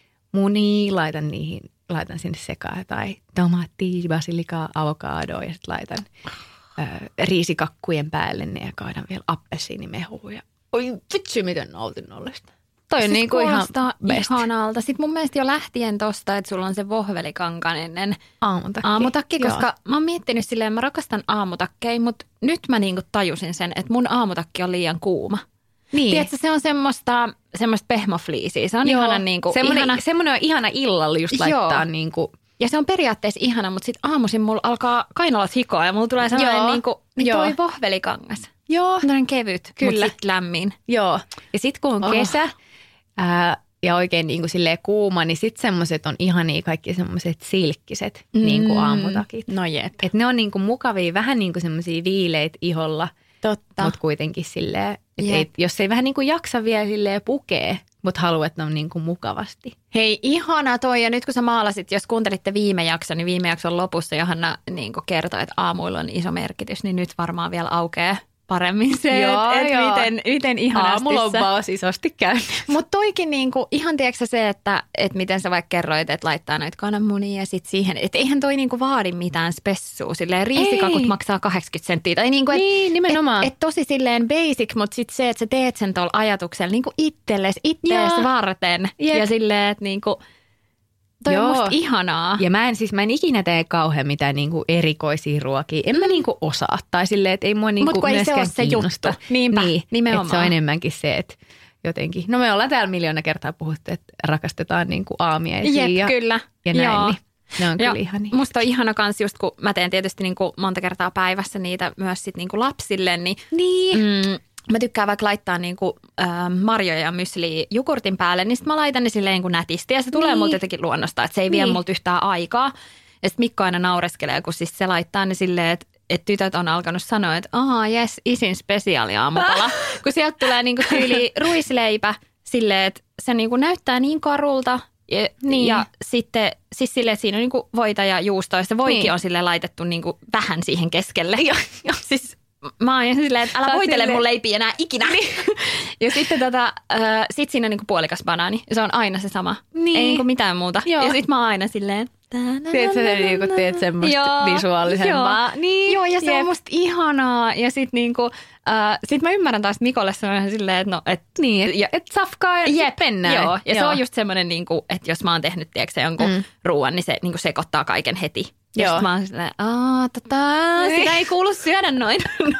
Speaker 4: munia, laitan niihin. Laitan sinne sekaan tai tomaattia, basilikaa, avokadoa ja sitten laitan ö, riisikakkujen päälle ne ja kaadan vielä appelsiinimehua. Ja oi vitsi, miten nautin ollesta. Toi on
Speaker 3: siis
Speaker 4: niin kuin ihan best.
Speaker 3: Ihanalta. Sitten mun mielestä jo lähtien tosta, että sulla on se vohvelikankaan ennen
Speaker 4: aamutakki,
Speaker 3: aamutakki koska
Speaker 4: joo.
Speaker 3: mä oon miettinyt silleen, mä rakastan aamutakkeja, mutta nyt mä niinku tajusin sen, että mun aamutakki on liian kuuma.
Speaker 4: Niin.
Speaker 3: Tiedätkö, se on semmoista, semmoista pehmofliisiä. Se on
Speaker 4: joo.
Speaker 3: ihana niinku,
Speaker 4: semmoinen,
Speaker 3: ihana.
Speaker 4: semmoinen on ihana illalla just laittaa niin kuin.
Speaker 3: Ja se on periaatteessa ihana, mutta sitten aamuisin mulla alkaa kainalat hikoa ja mulla tulee sellainen niin kuin, niin toi vohvelikangas.
Speaker 4: Joo.
Speaker 3: Sellainen kevyt,
Speaker 4: kyllä.
Speaker 3: mutta sitten lämmin.
Speaker 4: Joo. Ja sitten kun on
Speaker 3: oh.
Speaker 4: kesä ää, ja oikein niin kuin silleen kuuma, niin sitten semmoiset on ihania kaikki semmoiset silkkiset mm. niin kuin aamutakit.
Speaker 3: No jep.
Speaker 4: Et ne on niin kuin mukavia, vähän niin kuin semmoisia viileitä iholla.
Speaker 3: Totta.
Speaker 4: Mutta kuitenkin silleen, että ei, jos ei vähän niin kuin jaksa vielä silleen pukee, mutta haluaa, että ne on niin kuin mukavasti.
Speaker 3: Hei, ihana toi. Ja nyt kun sä maalasit, jos kuuntelitte viime jakson, niin viime jakson lopussa Johanna niin kertoi, että aamuilla on iso merkitys, niin nyt varmaan vielä aukeaa paremmin se, että et miten, miten ihanasti
Speaker 4: aamulla on vaan isosti käynyt.
Speaker 3: Mutta toikin niinku, ihan tiedätkö se, että et miten sä vaikka kerroit, että laittaa noita kananmunia ja sitten siihen, että eihän toi niinku vaadi mitään spessua. Silleen riisikakut maksaa kahdeksankymmentä senttiä. Tai niinku, et,
Speaker 4: niin, nimenomaan.
Speaker 3: Et, et tosi silleen basic, mutta sitten se, että sä teet sen tuolla ajatuksella niinku itsellesi, ittees varten. Jep. Ja silleen, että niinku, toi Joo. on musta ihanaa.
Speaker 4: Ja mä en siis, mä en ikinä tee kauhean mitään niinku erikoisia ruokia. En mm. mä niinku osaa. Tai silleen, että ei mua niinku
Speaker 3: Mut kun ei se ole se
Speaker 4: kiinnosta.
Speaker 3: juttu. Niinpä,
Speaker 4: niin,
Speaker 3: nimenomaan.
Speaker 4: Että se on enemmänkin se, että jotenkin. No me ollaan täällä miljoona kertaa puhuttu, että rakastetaan niinku aamiaisia.
Speaker 3: Jep,
Speaker 4: ja,
Speaker 3: kyllä.
Speaker 4: ja näin.
Speaker 3: Joo.
Speaker 4: Niin ne on kyllä ihania.
Speaker 3: Musta on ihana kans just, kun mä teen tietysti niinku monta kertaa päivässä niitä myös sit niinku lapsille. Niin,
Speaker 4: niin.
Speaker 3: Mm, mä tykkään vaikka laittaa niinku, äh, marjoja ja mysliä jogurtin päälle, niin sit mä laitan ne silleen niinku nätisti. Ja se tulee niin. multa jotenkin luonnosta, että se ei niin. vie multa yhtään aikaa. Ja sit Mikko aina naureskelee, kun siis se laittaa ne silleen, että et tytöt on alkanut sanoa, että ahaa, jes, isin spesiaali aamupala. kun sieltä tulee niinku tyyli ruisleipä silleen, että se niinku näyttää niin karulta. Ja, niin. ja sitten siis silleen, että siinä on niinku voita ja juustoa, ja se voikin niin. on silleen laitettu niinku vähän siihen keskelle. Joo, jo. Siis mä oon silleen, että älä Sä voitele silleen mun leipiä enää ikinä. Niin. ja sitten tota, äh, sit siinä on niinku puolikas banaani, ja se on aina se sama. Niin. Ei niinku mitään muuta. Joo. Ja sit mä oon aina silleen.
Speaker 4: Teet sä niinku teet semmoista joo, visuaalisempaa.
Speaker 3: Joo. Niin, joo, ja se jep. on musta ihanaa. Ja sit niinku, äh, sit mä ymmärrän taas Mikolle se on ihan silleen, että no, et.
Speaker 4: Niin, että et safkaa ja jep, mennään.
Speaker 3: Joo, ja joo. se on just semmoinen niinku, että jos mä oon tehnyt, tiedätkö jonkun mm. ruoan, niin se niinku sekoittaa kaiken heti. Ja joo. sit mä oon silleen, aah, tota, sitä ei kuulu syödä noin.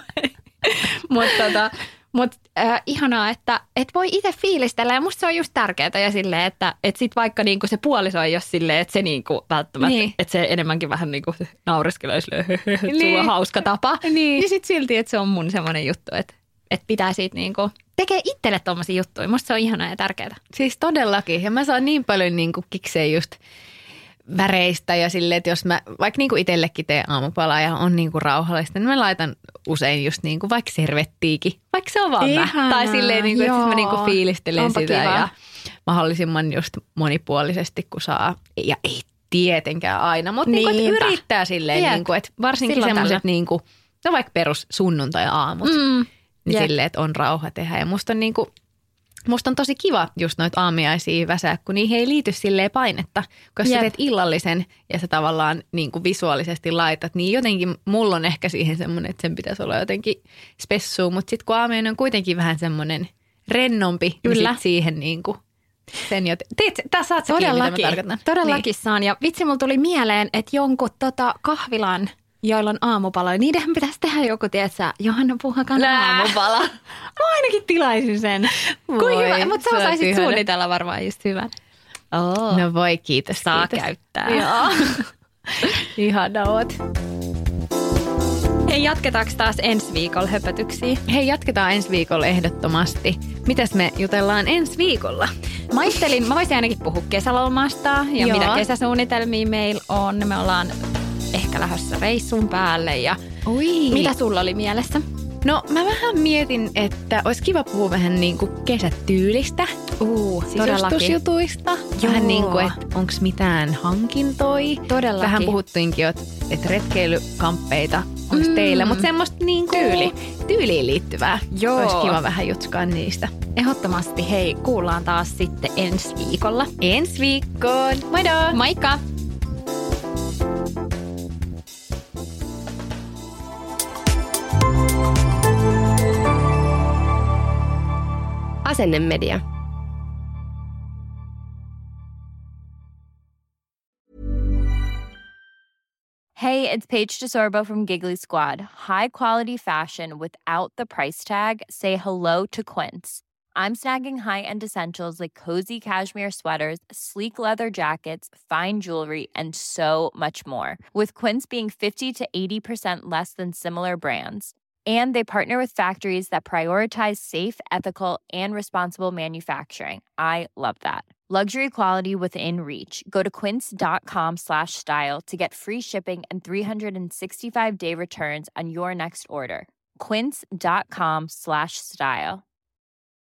Speaker 3: Mutta tota. Mutta äh, ihanaa, että et voi itse fiilistellä ja musta se on just tärkeää ja silleen, että et sit vaikka niinku se puoliso ei ole silleen, että se niinku välttämättä, niin. että se enemmänkin vähän niinku naureskelee silleen, että niin. sulla on hauska tapa. Niin, niin sit silti, että se on mun semmoinen juttu, että et pitää siitä niinku tekee itselle tommosia juttuja. Musta se on ihanaa ja tärkeää.
Speaker 4: Siis todellakin ja mä saan niin paljon niinku kiksejä just väreistä ja silleen, että jos mä vaikka niinku itsellekin teen aamupalaa ja on niinku rauhallista, niin mä laitan usein just niinku vaikka servettiikin, vaikka se on vaan mä. Tai silleen, niinku, että siis mä niinku fiilistelen Onpa sitä kiva. Ja mahdollisimman just monipuolisesti, kun saa. Ja ei tietenkään aina, mutta niinku, että yrittää silleen, niinku, että varsinkin semmoiset niinku, no vaikka perus sunnuntai-aamut, mm. niin Jep. silleen, että on rauha tehdä. Ja musta on niinku Musta on tosi kiva just noita aamiaisia väsää, kun niihin ei liity silleen painetta. Koska sä teet illallisen ja sä tavallaan niin kuin visuaalisesti laitat, niin jotenkin mulla on ehkä siihen semmoinen, että sen pitäisi olla jotenkin spessua. Mutta sitten kun aamiainen on kuitenkin vähän semmoinen rennompi, Kyllä. niin sit siihen niin kuin sen jo. Tiit, tässä saat sä kiinni, mitä mä tarkoitan.
Speaker 3: Todellakin
Speaker 4: niin.
Speaker 3: saan. Ja vitsi, mulla tuli mieleen, että jonkun tota kahvilan, joilla on aamupala, niin niidenhän pitäisi tehdä joku, tietsä, Johanna Puhakan aamupala. Mä ainakin tilaisin sen. Kuin hyvä, mutta sä osaisit ihana. Suunnitella varmaan just hyvän.
Speaker 4: Oh. No voi, kiitos.
Speaker 3: Saa
Speaker 4: kiitos.
Speaker 3: käyttää.
Speaker 4: Joo. Ihana oot.
Speaker 3: Hei, jatketaanko taas ensi viikolla höpötyksiä?
Speaker 4: Hei, jatketaan ensi viikolla ehdottomasti. Mitäs me jutellaan ensi viikolla?
Speaker 3: Mä ajattelin, mä voisin ainakin puhua kesälomasta ja Joo. mitä kesäsuunnitelmia meillä on. Me ollaan ehkä lähdössä reissun päälle ja
Speaker 4: Ui.
Speaker 3: Mitä sulla oli mielessä?
Speaker 4: No mä vähän mietin, että olisi kiva puhua vähän niin kuin kesätyylistä.
Speaker 3: Uh,
Speaker 4: sisustusjutuista. Vähän niin kuin, että onko mitään hankintoi.
Speaker 3: Todellakin.
Speaker 4: Vähän puhuttiinkin, että retkeilykamppeita olisi mm. teillä, mutta semmoista niin kuin Tyyli. tyyliin liittyvää.
Speaker 3: Joo.
Speaker 4: Olisi kiva vähän jutskaa niistä.
Speaker 3: Ehdottomasti. Hei, kuullaan taas sitten ensi viikolla.
Speaker 4: Ensi viikkoon. Moido!
Speaker 3: Moikka!
Speaker 1: Asennemedia.
Speaker 6: Hey, it's Paige DeSorbo from Giggly Squad. High quality fashion without the price tag. Say hello to Quince. I'm snagging high-end essentials like cozy cashmere sweaters, sleek leather jackets, fine jewelry, and so much more. With Quince being fifty to eighty percent less than similar brands. And they partner with factories that prioritize safe, ethical, and responsible manufacturing. I love that. Luxury quality within reach. Go to quince.com slash style to get free shipping and three sixty-five day returns on your next order. Quince.com slash style.